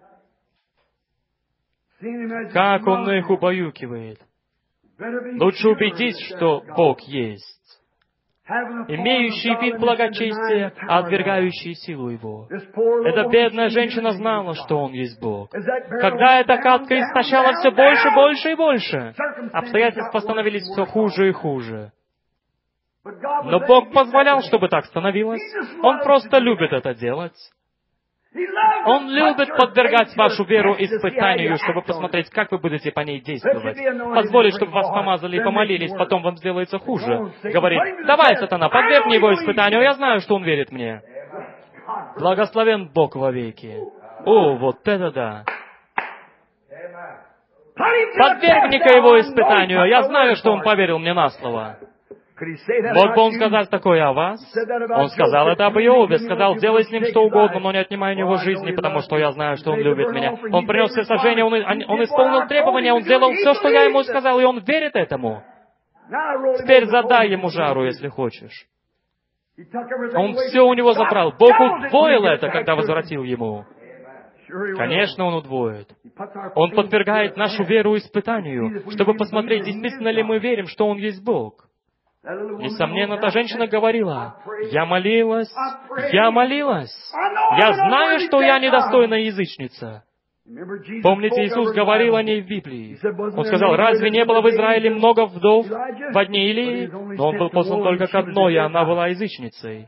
Как он их убаюкивает. Лучше убедись, что Бог есть, имеющий вид благочестия, а отвергающий силу Его. Эта бедная женщина знала, что Он есть Бог. Когда эта катка истощала все больше, больше и больше, обстоятельства становились все хуже и хуже. Но Бог позволял, чтобы так становилось. Он просто любит это делать. Он любит подвергать вашу веру испытанию, чтобы посмотреть, как вы будете по ней действовать. Позволить, чтобы вас помазали и помолились, потом вам сделается хуже. Говорит: «Давай, сатана, подвергни его испытанию, я знаю, что он верит мне». Благословен Бог вовеки. О, вот это да! Подвергни-ка его испытанию, я знаю, что он поверил мне на слово. Мог бы он сказать такое о вас? Он сказал это об Иове, сказал: «Делай с ним что угодно, но не отнимай у него жизни, потому что я знаю, что он любит меня». Он принес все сожжения, он исполнил требования, он сделал все, что я ему сказал, и он верит этому. Теперь задай ему жару, если хочешь. Он все у него забрал. Бог удвоил это, когда возвратил ему. Конечно, Он удвоит. Он подвергает нашу веру испытанию, чтобы посмотреть, действительно ли мы верим, что Он есть Бог. Несомненно, та женщина говорила: «Я молилась, я знаю, что я недостойная язычница». Помните, Иисус говорил о ней в Библии. Он сказал: «Разве не было в Израиле много вдов во дни Илии? Но он был послан только к одной, и она была язычницей».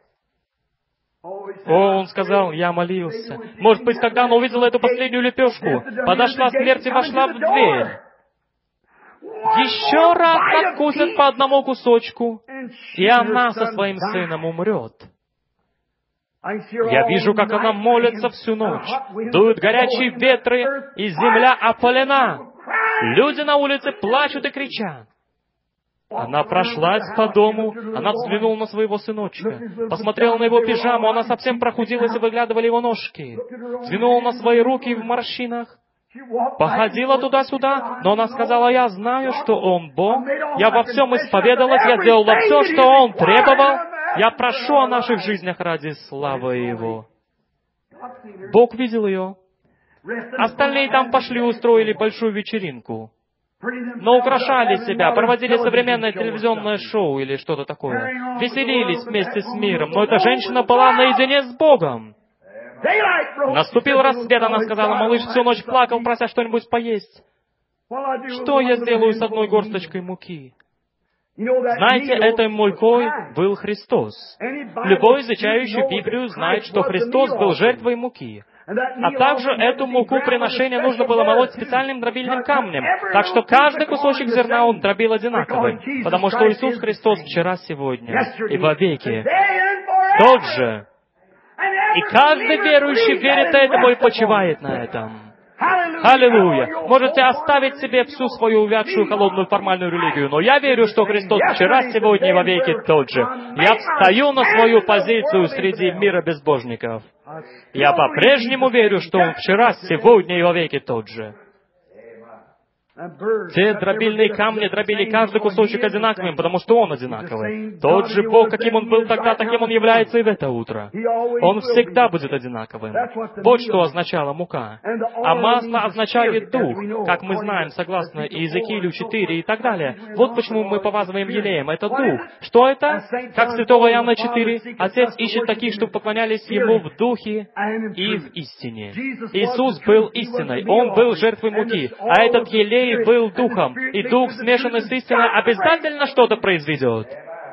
Он сказал: «Я молился». Может быть, когда она увидела эту последнюю лепешку, подошла смерть и вошла в дверь. Еще раз откусит по одному кусочку, и она со своим сыном умрет. Я вижу, как она молится всю ночь. Дуют горячие ветры, и земля опалена. Люди на улице плачут и кричат. Она прошлась по дому, она взглянула на своего сыночка, посмотрела на его пижаму, она совсем прохудилась, и выглядывали его ножки. Взглянула на свои руки в морщинах. Походила туда-сюда, но она сказала: «Я знаю, что Он Бог. Я во всем исповедалась, я сделала все, что Он требовал. Я прошу о наших жизнях ради славы Его». Бог видел ее. Остальные там пошли устроили большую вечеринку. Но украшали себя, проводили современное телевизионное шоу или что-то такое. Веселились вместе с миром, но эта женщина была наедине с Богом. Наступил рассвет, она сказала, малыш всю ночь плакал, прося что-нибудь поесть. Что я сделаю с одной горсточкой муки? Знаете, этой мукой был Христос. Любой, изучающий Библию, знает, что Христос был жертвой муки. А также эту муку приношения нужно было молоть специальным дробильным камнем. Так что каждый кусочек зерна он дробил одинаковым. Потому что Иисус Христос вчера, сегодня и вовеки тот же. И каждый верующий верит этому и почивает на этом. Аллилуйя! Можете оставить себе всю свою увядшую, холодную, формальную религию, но я верю, что Христос вчера, сегодня и вовеки тот же. Я встаю на свою позицию среди мира безбожников. Я по-прежнему верю, что Он вчера, сегодня и вовеки тот же. Те дробильные камни дробили каждый кусочек одинаковым, потому что Он одинаковый. Тот же Бог, каким Он был тогда, таким Он является и в это утро. Он всегда будет одинаковым. Вот что означала мука. А масло означали дух, как мы знаем, согласно Иезекиилю 4 и так далее. Вот почему мы помазываем елеем. Это дух. Что это? Как святого Иоанна 4. Отец ищет таких, чтобы поклонялись Ему в духе и в истине. Иисус был истиной. Он был жертвой муки. А этот елей был духом, и дух, смешанный с истиной, обязательно что-то произведет.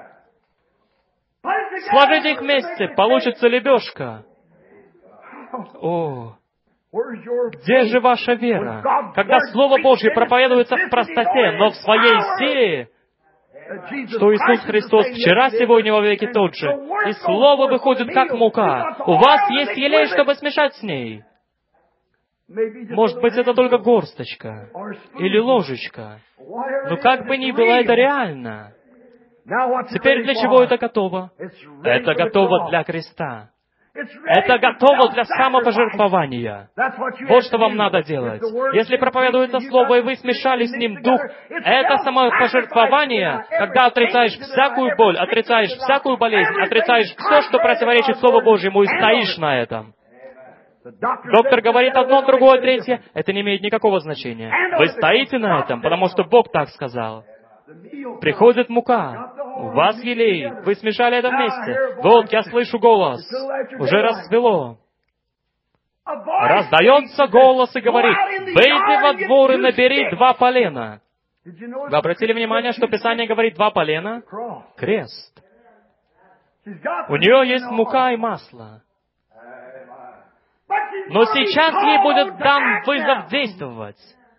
Сложите их вместе, получится лепешка. О, где же ваша вера? Когда Слово Божье проповедуется в простоте, но в своей силе, что Иисус Христос вчера, сегодня, во веки тот же, и Слово выходит как мука. У вас есть елей, чтобы смешать с ней. Может быть, это только горсточка или ложечка. Но как бы ни было, это реально. Теперь для чего это готово? Это готово для креста. Это готово для самопожертвования. Вот что вам надо делать. Если проповедуется Слово, и вы смешали с ним Дух, это самопожертвование, когда отрицаешь всякую боль, отрицаешь всякую болезнь, отрицаешь все, что противоречит Слову Божьему, и стоишь на этом. Доктор говорит одно, другое, третье. Это не имеет никакого значения. Вы стоите на этом, потому что Бог так сказал. Приходит мука. У вас елей. Вы смешали это вместе. Вот, я слышу голос. Уже расцвело. Раздается голос и говорит, «Выйди во двор и набери 2 полена». Вы обратили внимание, что Писание говорит 2 полена? Крест. У нее есть мука и масло. Но сейчас ей будет дан вызов действовать.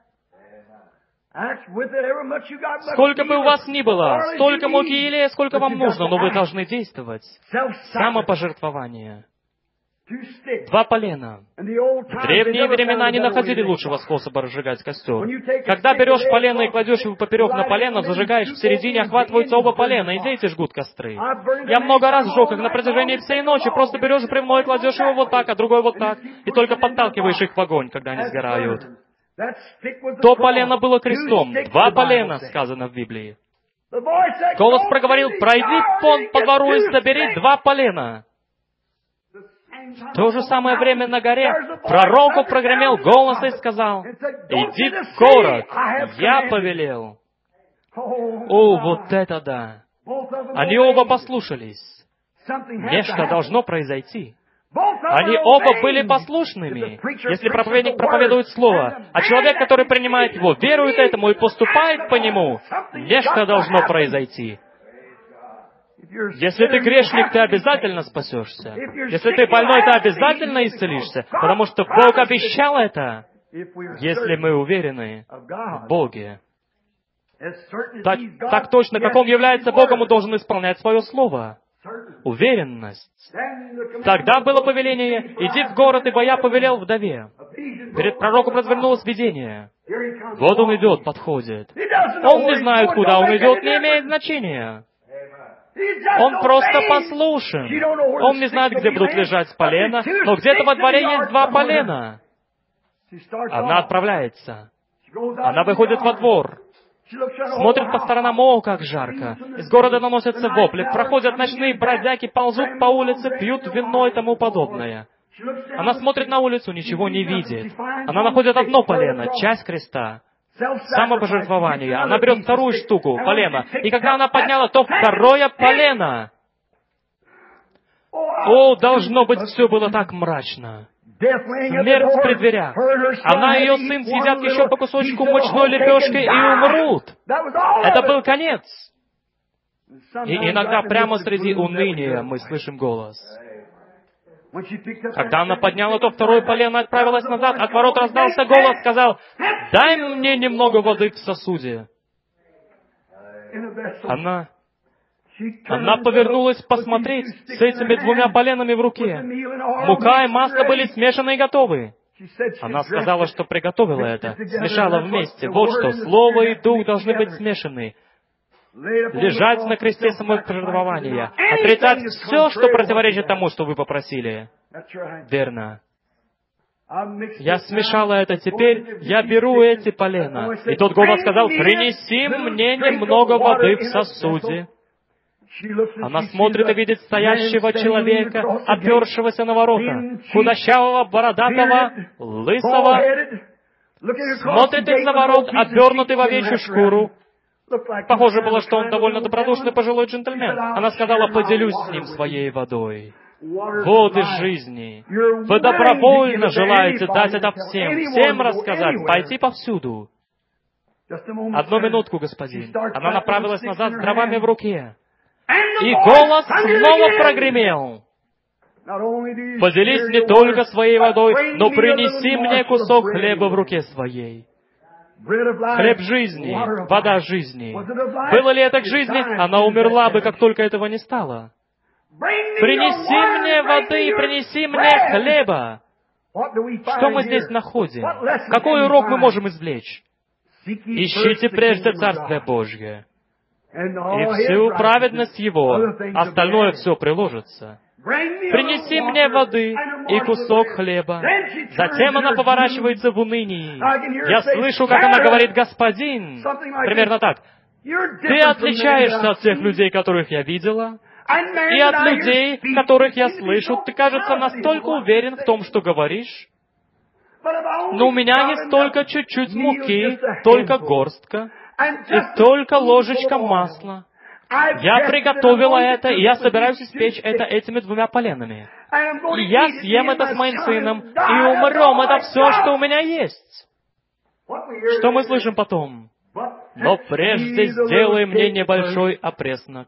Сколько бы у вас ни было, столько муки и елея, сколько вам нужно, но вы должны действовать. Самопожертвование. 2 полена. В древние времена не находили лучшего способа разжигать костер. Когда берешь полено и кладешь его поперек на полено, зажигаешь в середине, охватываются оба полена, и дети жгут костры. Я много раз сжег их на протяжении всей ночи. Просто берешь бревно и кладешь его вот так, а другой вот так, и только подталкиваешь их в огонь, когда они сгорают. То полено было крестом. 2 полена, сказано в Библии. Голос проговорил, пройди по двору и собери 2 полена. В то же самое время на горе пророку прогремел голос и сказал, иди в город, я повелел. О, вот это да! Они оба послушались. Нечто должно произойти. Они оба были послушными. Если проповедник проповедует Слово, а человек, который принимает его, верует этому и поступает по нему, нечто должно произойти. Если ты грешник, ты обязательно спасешься. Если ты больной, ты обязательно исцелишься, потому что Бог обещал это, если мы уверены в Боге. Так точно, каком является Богом, он должен исполнять свое слово. Уверенность. Тогда было повеление, иди в город, ибо я повелел вдове. Перед пророком развернулось видение. Вот он идет, подходит. Он не знает, куда он идет, не имеет значения. Он просто послушен. Он не знает, где будут лежать полена, но где-то во дворе есть 2 полена. Она отправляется. Она выходит во двор. Смотрит по сторонам, о, как жарко. Из города наносятся вопли, проходят ночные бродяги, ползут по улице, пьют вино и тому подобное. Она смотрит на улицу, ничего не видит. Она находит одно полено, часть креста. Самопожертвование. Она берет вторую штуку, полено. И когда она подняла, то второе полено. О, должно быть, все было так мрачно. Смерть в преддверях. Она и ее сын съедят еще по кусочку мучной лепешки и умрут. Это был конец. И иногда прямо среди уныния мы слышим голос. Когда она подняла то второе полено и отправилась назад, от ворот раздался голос, сказал: «Дай мне немного воды в сосуде». Она повернулась посмотреть с этими двумя поленами в руке. Мука и масло были смешаны и готовы. Она сказала, что приготовила это, смешала вместе. Вот что, Слово и Дух должны быть смешаны. Лежать на кресте самопожертвования, отрицать все, что противоречит тому, что вы попросили. Верно. Я смешала это, теперь я беру эти полена. И тот голос сказал: «Принеси мне немного воды в сосуде». Она смотрит и видит стоящего человека, опершегося на ворота, худощавого, бородатого, лысого, смотрит из-за ворот, обернутый в овечью шкуру. Похоже было, что он довольно добродушный пожилой джентльмен. Она сказала: «Поделюсь с ним своей водой». Воды жизни. Вы добровольно желаете дать это всем рассказать, пойти повсюду. Одну минутку, господин. Она направилась назад с дровами в руке. И голос снова прогремел: «Поделись не только своей водой, но принеси мне кусок хлеба в руке своей». Хлеб жизни, вода жизни. Было ли это к жизни? Она умерла бы, как только этого не стало. «Принеси мне воды и принеси мне хлеба». Что мы здесь находим? Какой урок мы можем извлечь? Ищите прежде Царствие Божье, и всю праведность Его, остальное все приложится. Принеси мне воды и кусок хлеба. Затем она поворачивается в унынии. Я слышу, как она говорит: «Господин». Примерно так. «Ты отличаешься от тех людей, которых я видела, и от людей, которых я слышу. Ты, кажется, настолько уверен в том, что говоришь. Но у меня есть только чуть-чуть муки, только горстка, и только ложечка масла. Я приготовила это, и я собираюсь испечь это этими двумя поленами. И я съем это с моим сыном, и умрем. Это все, что у меня есть». Что мы слышим потом? «Но прежде сделай мне небольшой опреснок».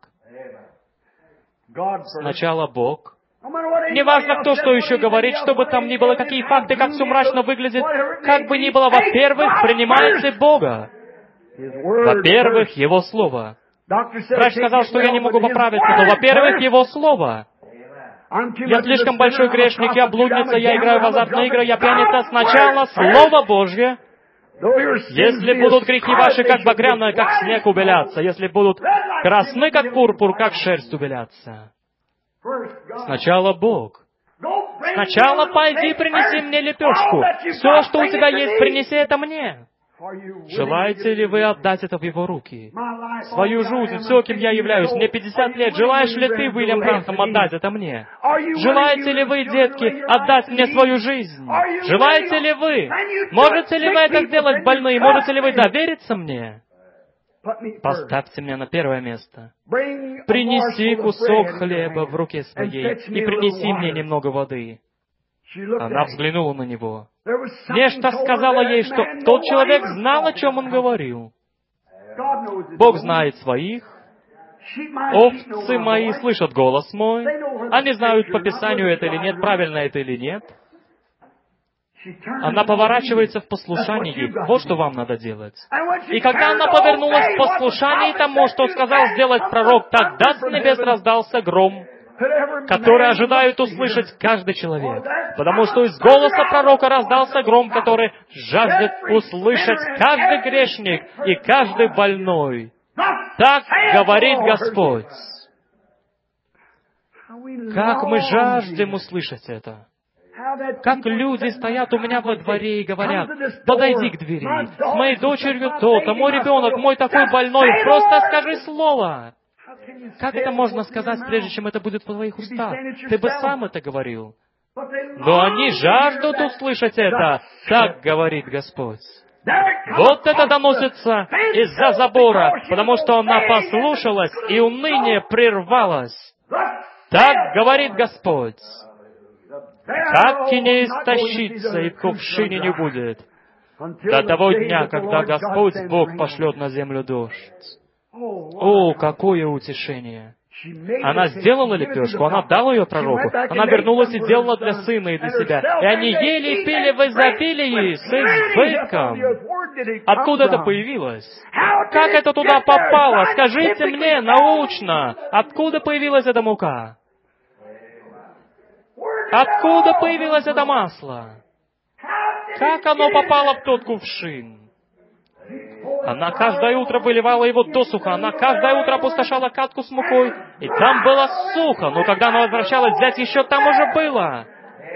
Сначала Бог. Неважно, кто что еще говорит, что бы там ни было, какие факты, как все мрачно выглядит, как бы ни было, во-первых, принимайте Бога. Во-первых, Его Слово. Врач сказал, что я не могу поправиться, но, во-первых, Его Слово. Я слишком большой грешник, я блудница, я играю в азартные игры, я пьяница. Сначала Слово Божье. Если будут грехи ваши, как багряное, как снег, убелятся. Если будут красны, как пурпур, как шерсть, убелятся. Сначала Бог. Сначала пойди, принеси мне лепешку. Все, что у тебя есть, принеси это мне. Желаете ли вы отдать это в Его руки? Свою жизнь, все, кем я являюсь, мне 50 лет. Желаешь ли ты, Уильям Бранхам, отдать это мне? Желаете ли вы, детки, отдать мне свою жизнь? Желаете ли вы? Можете ли вы это сделать, больные? Можете ли вы довериться мне? Поставьте меня на первое место. Принеси кусок хлеба в руке своей и принеси мне немного воды. Она взглянула на него. Нечто сказала ей, что тот человек знал, о чем он говорил. Бог знает своих. Овцы мои слышат голос мой. Они знают по Писанию это или нет, правильно это или нет. Она поворачивается в послушании. Вот что вам надо делать. И когда она повернулась в послушании тому, что сказал сделать пророк, тогда с небес раздался гром, который ожидает услышать каждый человек. Потому что из голоса пророка раздался гром, который жаждет услышать каждый грешник и каждый больной. Так говорит Господь. Как мы жаждем услышать это. Как люди стоят у меня во дворе и говорят: «Подойди к двери, с моей дочерью то-то, мой ребенок, мой такой больной, просто скажи слово». Как это можно сказать, прежде чем это будет в твоих устах? Ты бы сам это говорил. Но они жаждут услышать это. Так говорит Господь. Вот это доносится из-за забора, потому что она послушалась, и уныние прервалось. Так говорит Господь. Как не истощится, и в кувшине не будет, до того дня, когда Господь Бог пошлет на землю дождь. О, какое утешение! Она сделала лепешку, она дала ее пророку, она вернулась и сделала для сына и для себя. И они ели и пили в изобилии, с избытком. Откуда это появилось? Как это туда попало? Скажите мне научно, откуда появилась эта мука? Откуда появилось это масло? Как оно попало в тот кувшин? Она каждое утро выливала его досуха, она каждое утро опустошала катку с мукой, и там было сухо, но когда она возвращалась взять еще, там уже было.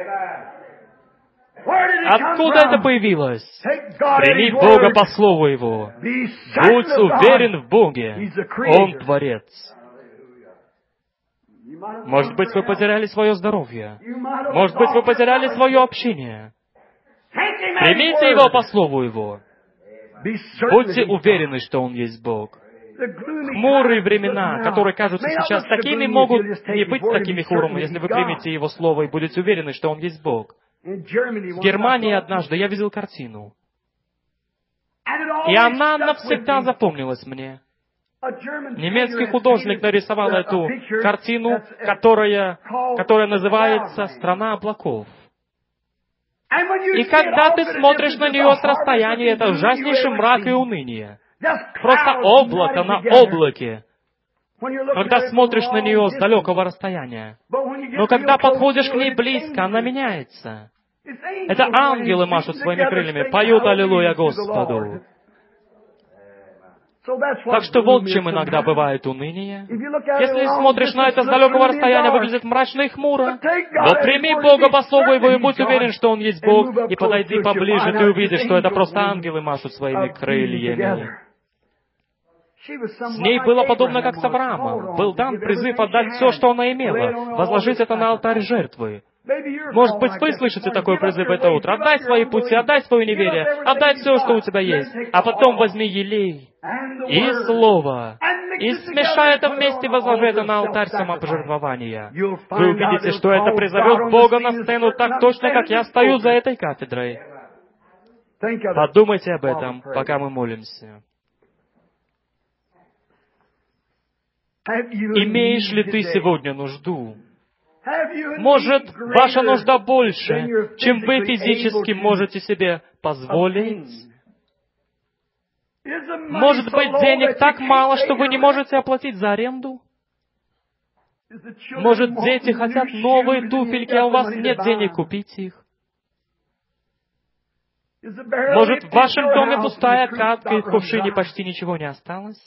Откуда это появилось? Прими Бога по слову Его. Будь уверен в Боге. Он Творец. Может быть, вы потеряли свое здоровье. Может быть, вы потеряли свое общение. Примите Его по слову Его. Будьте уверены, что Он есть Бог. Хмурые времена, которые кажутся сейчас такими, могут не быть такими хмурыми, если вы примете Его Слово и будете уверены, что Он есть Бог. В Германии однажды я видел картину, и она навсегда запомнилась мне. Немецкий художник нарисовал эту картину, которая называется «Страна облаков». И когда ты смотришь на нее с расстояния, это ужаснейший мрак и уныние. Просто облако на облаке. Когда смотришь на нее с далекого расстояния. Но когда подходишь к ней близко, она меняется. Это ангелы машут своими крыльями, поют «Аллилуйя Господу». Так что вот чем иногда бывает уныние. Если смотришь на это с далекого расстояния, выглядит мрачно и хмуро. Но прими Бога по слову Его и будь уверен, что Он есть Бог, и подойди поближе, ты увидишь, что это просто ангелы машут своими крыльями. С ней было подобно, как с Авраамом. Был дан призыв отдать все, что она имела, возложить это на алтарь жертвы. Может быть, вы слышите такой призыв это утро. Отдай свои пути, отдай свое неверие, отдай все, что у тебя есть. А потом возьми елей и слово, и смешай это вместе, возложи это на алтарь самопожертвования. Вы увидите, что это призовет Бога на сцену так точно, как я стою за этой кафедрой. Подумайте об этом, пока мы молимся. Имеешь ли ты сегодня нужду? Может, ваша нужда больше, чем вы физически можете себе позволить? Может быть, денег так мало, что вы не можете оплатить за аренду? Может, дети хотят новые туфельки, а у вас нет денег купить их? Может, в вашем доме пустая катка, и в кувшине почти ничего не осталось?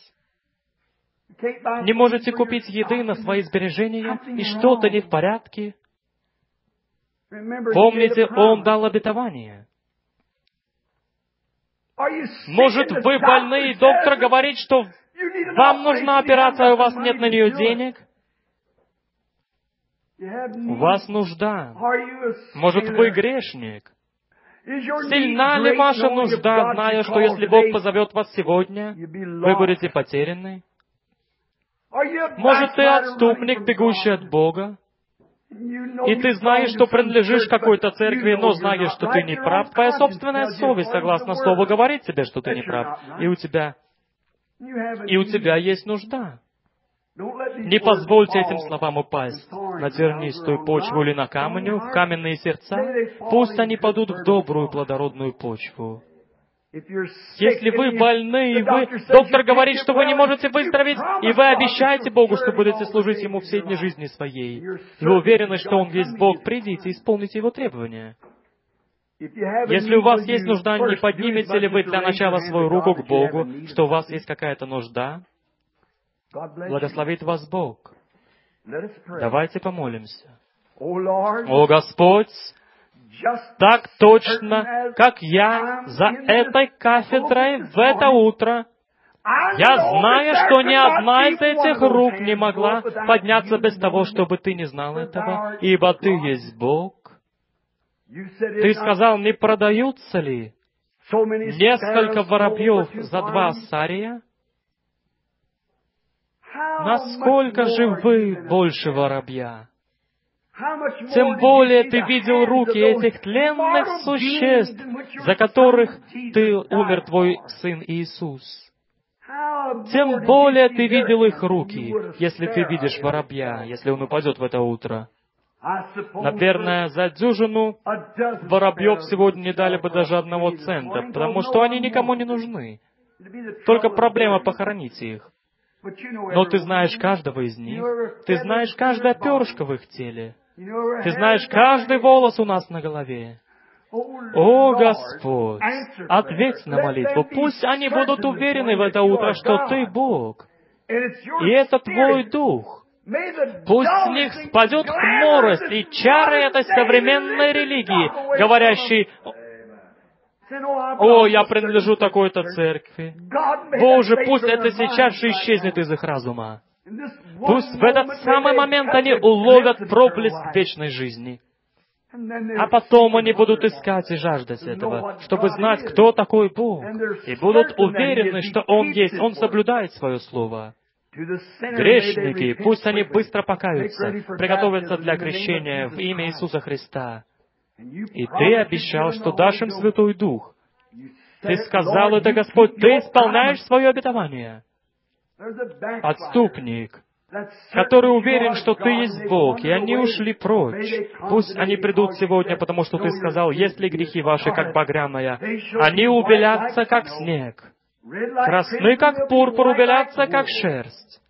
Не можете купить еды на свои сбережения, и что-то не в порядке? Помните, Он дал обетование. Может, вы больны, и доктор говорит, что вам нужна операция, а у вас нет на нее денег? У вас нужда. Может, вы грешник? Сильна ли ваша нужда, зная, что если Бог позовет вас сегодня, вы будете потеряны? Может, ты отступник, бегущий от Бога? И ты знаешь, что принадлежишь какой-то церкви, но знаешь, что ты не прав. Твоя собственная совесть, согласно Слову, говорит тебе, что ты не прав. И у тебя есть нужда. Не позвольте этим словам упасть на тернистую почву или на камню, в каменные сердца. Пусть они падут в добрую плодородную почву. Если вы больны, и доктор говорит, что вы не можете выздороветь, и вы обещаете Богу, что будете служить Ему все дни жизни своей, и вы уверены, что Он есть Бог, придите и исполните Его требования. Если у вас есть нужда, не поднимете ли вы для начала свою руку к Богу, что у вас есть какая-то нужда? Благословит вас Бог. Давайте помолимся. О Господь, так точно, как я за этой кафедрой в это утро, я знаю, что ни одна из этих рук не могла подняться без того, чтобы Ты не знал этого, ибо Ты есть Бог. Ты сказал, не продаются ли несколько воробьев за 2 сария? Насколько же вы больше воробья? Тем более ты видел руки этих тленных существ, за которых ты умер, твой Сын Иисус. Тем более ты видел их руки, если ты видишь воробья, если он упадет в это утро. Наверное, за дюжину воробьев сегодня не дали бы даже 1 цента, потому что они никому не нужны. Только проблема похоронить их. Но ты знаешь каждого из них. Ты знаешь каждое перышко в их теле. Ты знаешь каждый волос у нас на голове. О, Господь, ответь на молитву. Пусть они будут уверены в это утро, что Ты Бог. И это Твой Дух. Пусть с них спадет хмурость и чары этой современной религии, говорящей: «О, я принадлежу такой-то церкви». Боже, пусть это сейчас же исчезнет из их разума. Пусть в этот самый момент они уловят проблеск вечной жизни. А потом они будут искать и жаждать этого, чтобы знать, кто такой Бог, и будут уверены, что Он есть, Он соблюдает Свое Слово. Грешники, пусть они быстро покаются, приготовятся для крещения в имя Иисуса Христа. И Ты обещал, что дашь им Святой Дух. Ты сказал это, Господь, Ты исполняешь свое обетование. Отступник, который уверен, что Ты есть Бог, и они ушли прочь. Пусть они придут сегодня, потому что Ты сказал, если грехи ваши, как багряная, они убелятся, как снег. Красны, как пурпур, убелятся, как шерсть.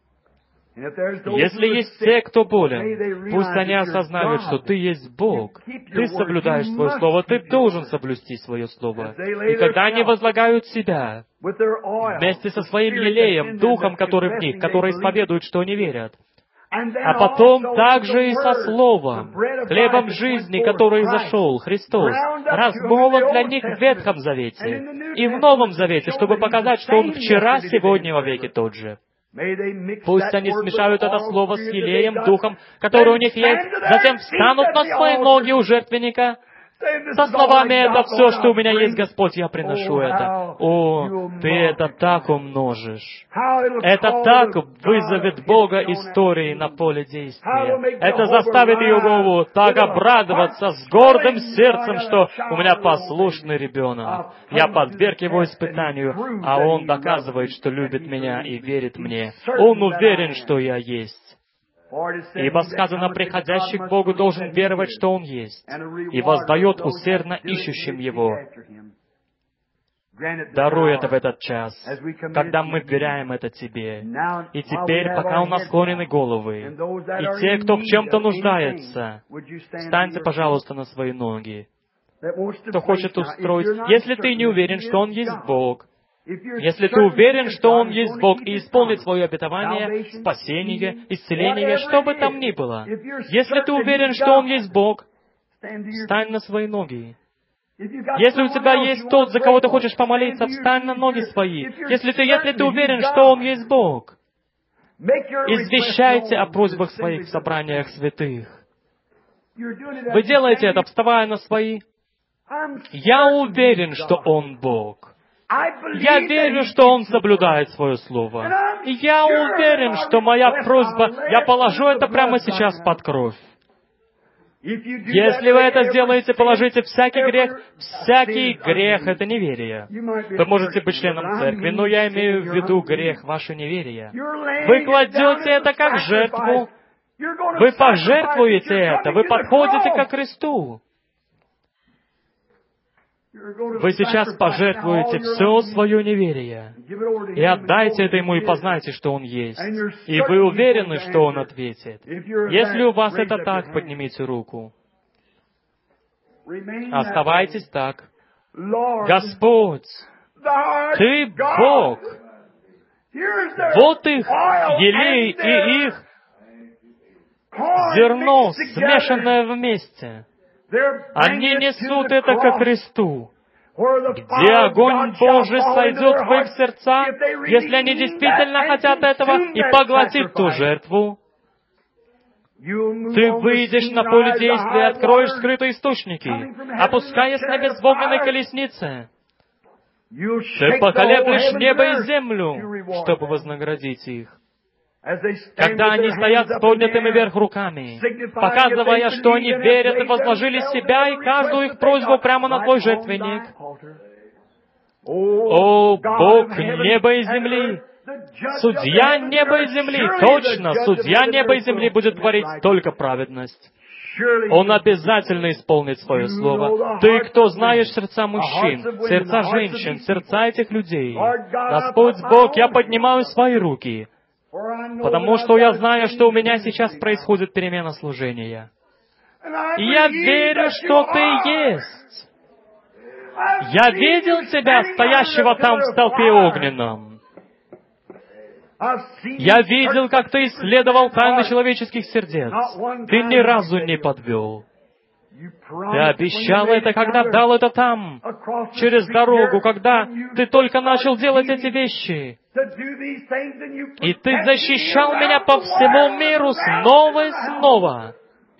Если есть те, кто болен, пусть они осознают, что Ты есть Бог. Ты соблюдаешь Свое Слово, Ты должен соблюсти Свое Слово. И когда они возлагают себя вместе со своим елеем, Духом, который в них, который исповедует, что они верят, а потом также и со Словом, хлебом жизни, который зашел, Христос, размолот для них в Ветхом Завете и в Новом Завете, чтобы показать, что Он вчера, сегодня и во веки тот же. Пусть они смешают это Слово с елеем, Духом, который у них есть, затем встанут на свои ноги у жертвенника, со словами: «Это все, что у меня есть, Господь, я приношу это». О, Ты это так умножишь. Это так вызовет Бога истории на поле действия. Это заставит Иегову так обрадоваться с гордым сердцем, что у меня послушный ребенок. Я подверг его испытанию, а он доказывает, что любит меня и верит мне. Он уверен, что я есть. Ибо сказано, приходящий к Богу должен веровать, что Он есть, и воздает усердно ищущим Его. Даруй это в этот час, когда мы вверяем это Тебе. И теперь, пока у нас склонены головы, и те, кто в чем-то нуждается, встаньте, пожалуйста, на свои ноги. Кто хочет устроить, если ты не уверен, что Он есть Бог, если ты уверен, что Он есть Бог и исполнит свое обетование, спасение, исцеление, что бы там ни было, если ты уверен, что Он есть Бог, встань на свои ноги. Если у тебя есть тот, за кого ты хочешь помолиться, встань на ноги свои. Если ты уверен, что Он есть Бог, извещайте о просьбах своих в собраниях святых. Вы делаете это, вставая на свои. Я уверен, что Он Бог. Я верю, что Он соблюдает Свое Слово. И я уверен, что моя просьба, я положу это прямо сейчас под кровь. Если вы это сделаете, положите всякий грех. Всякий грех — это неверие. Вы можете быть членом церкви, но я имею в виду грех ваше неверие. Вы кладете это как жертву. Вы пожертвуете это. Вы подходите ко Христу. Вы сейчас пожертвуете все свое неверие и отдайте это Ему, и познайте, что Он есть. И вы уверены, что Он ответит. Если у вас это так, поднимите руку. Оставайтесь так. Господь, Ты Бог. Вот их елей и их зерно, смешанное вместе. Они несут это ко Христу, где огонь Божий сойдет в их сердца, если они действительно хотят этого, и поглотит ту жертву. Ты выйдешь на поле действия и откроешь скрытые источники, опускаясь на безвогненной колеснице. Ты поколеблешь небо и землю, чтобы вознаградить их. Когда они стоят с поднятыми вверх руками, показывая, что они верят и возложили себя и каждую их просьбу прямо на твой жертвенник. О, Бог неба и земли! Судья неба и земли! Точно, судья неба и земли будет творить только праведность. Он обязательно исполнит свое слово. Ты, кто знаешь сердца мужчин, сердца женщин, сердца этих людей. Господь Бог, я поднимаю свои руки, потому что я знаю, что у меня сейчас происходит перемена служения. И я верю, что Ты есть. Я видел Тебя, стоящего там в столпе огненном. Я видел, как Ты исследовал тайны человеческих сердец. Ты ни разу не подвел. Ты обещал это, когда дал это там, через дорогу, когда Ты только начал делать эти вещи. И Ты защищал меня по всему миру снова и снова.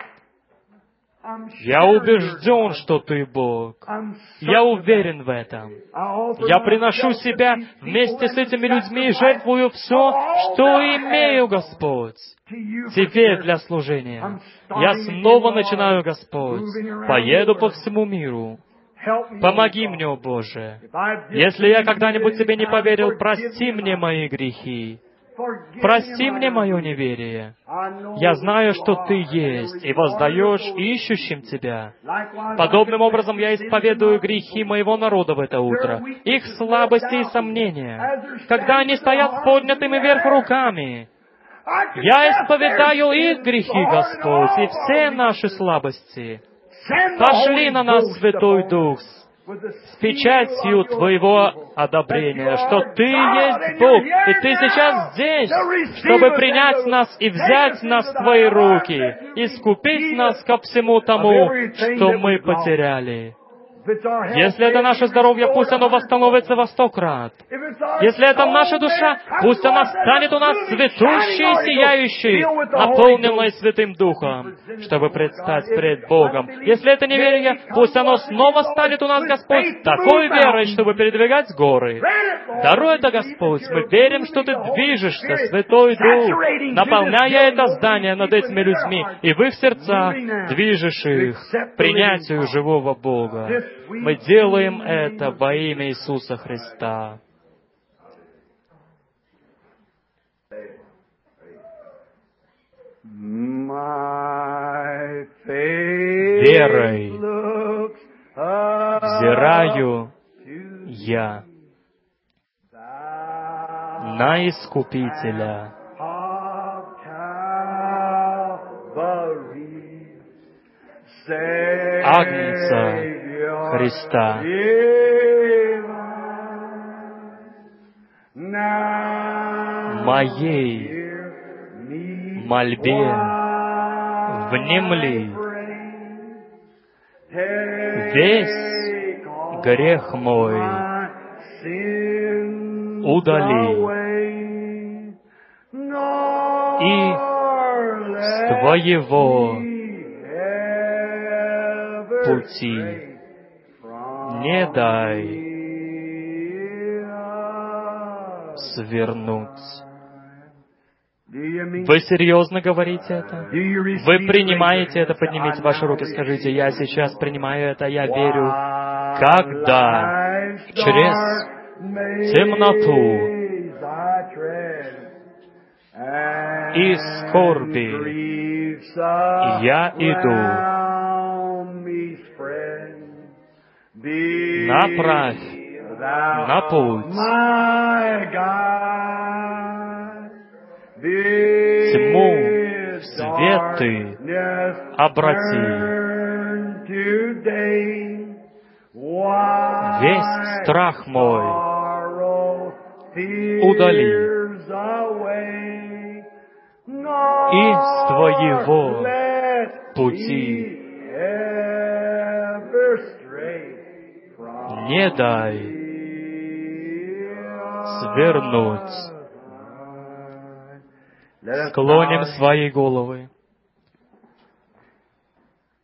Я убежден, что Ты Бог. Я уверен в этом. Я приношу себя вместе с этими людьми и жертвую все, что имею, Господь, Тебе для служения. Я снова начинаю, Господь. Поеду по всему миру. Помоги мне, о Боже. Если я когда-нибудь Тебе не поверил, прости мне мои грехи. Прости мне мое неверие. Я знаю, что Ты есть, и воздаешь ищущим Тебя. Подобным образом я исповедую грехи моего народа в это утро, их слабости и сомнения. Когда они стоят поднятыми вверх руками, я исповедаю их грехи, Господь, и все наши слабости. Пошли на нас, Святой Дух, с печатью Твоего одобрения, что Ты есть Бог, и Ты сейчас здесь, чтобы принять нас и взять нас в Твои руки, искупить нас ко всему тому, что мы потеряли. Если это наше здоровье, пусть оно восстановится во 100 крат. Если это наша душа, пусть она станет у нас цветущей и сияющей, наполненной Святым Духом, чтобы предстать пред Богом. Если это неверие, пусть оно снова станет у нас, Господь, такой верой, чтобы передвигать горы. Даруй это, Господь. Мы верим, что Ты движешься, Святой Дух, наполняя это здание над этими людьми, и в их сердцах движешь их к принятию живого Бога. Мы делаем это во имя Иисуса Христа. Верой взираю я на Искупителя, Агнца Христа, моей мольбе внемли, весь грех мой удали, и с Твоего пути не дай свернуть. Вы серьезно говорите это? Вы принимаете это? Поднимите ваши руки, скажите, я сейчас принимаю это, я верю. Когда через темноту и скорби я иду, направь на путь тьму в свет Ты обрати, весь страх мой удали, и с Твоего пути не дай свернуть. Склоним свои головы.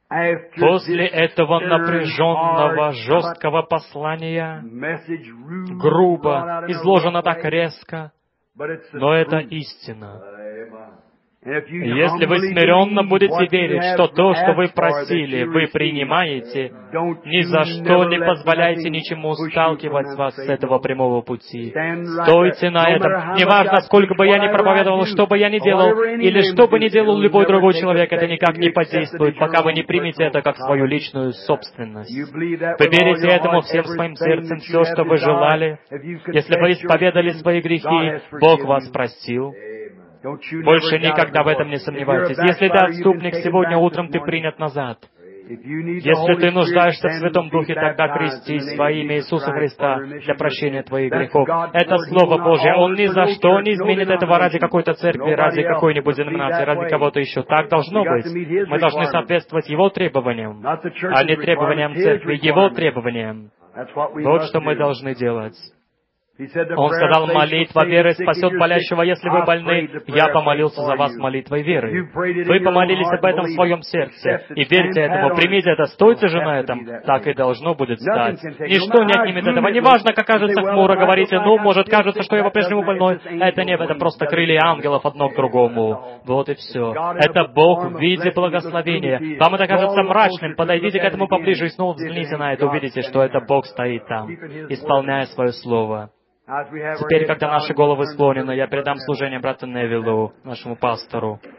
После этого напряженного, жесткого послания, грубо, изложено так резко, но это истина. Если вы смиренно будете верить, что то, что вы просили, вы принимаете, ни за что не позволяйте ничему сталкивать вас с этого прямого пути. Стойте на этом. Неважно, сколько бы я ни проповедовал, что бы я ни делал, или что бы ни делал любой другой человек, это никак не подействует, пока вы не примете это как свою личную собственность. Вы верите этому всем своим сердцем, все, что вы желали. Если вы исповедали свои грехи, Бог вас простил. Больше никогда в этом не сомневайтесь. Если ты отступник, сегодня утром ты принят назад. Если ты нуждаешься в Святом Духе, тогда крестись во имя Иисуса Христа для прощения твоих грехов. Это Слово Божье. Он ни за что не изменит этого ради какой-то церкви, ради какой-нибудь деноминации, ради кого-то еще. Так должно быть. Мы должны соответствовать Его требованиям, а не требованиям церкви, Его требованиям. Вот что мы должны делать. Он сказал, молитва веры спасет болящего, если вы больны. Я помолился за вас молитвой веры. Вы помолились об этом в своем сердце. И верьте этому, примите это, стойте же на этом. Так и должно будет стать. Ничто не отнимет этого. Неважно, как кажется хмуро, говорите, может, кажется, что я по-прежнему больной. Это не, это просто крылья ангелов одно к другому. Вот и все. Это Бог в виде благословения. Вам это кажется мрачным. Подойдите к этому поближе и снова взгляните на это. Увидите, что это Бог стоит там, исполняя свое слово. Теперь, когда наши головы склонены, я передам служение брату Невиллу, нашему пастору.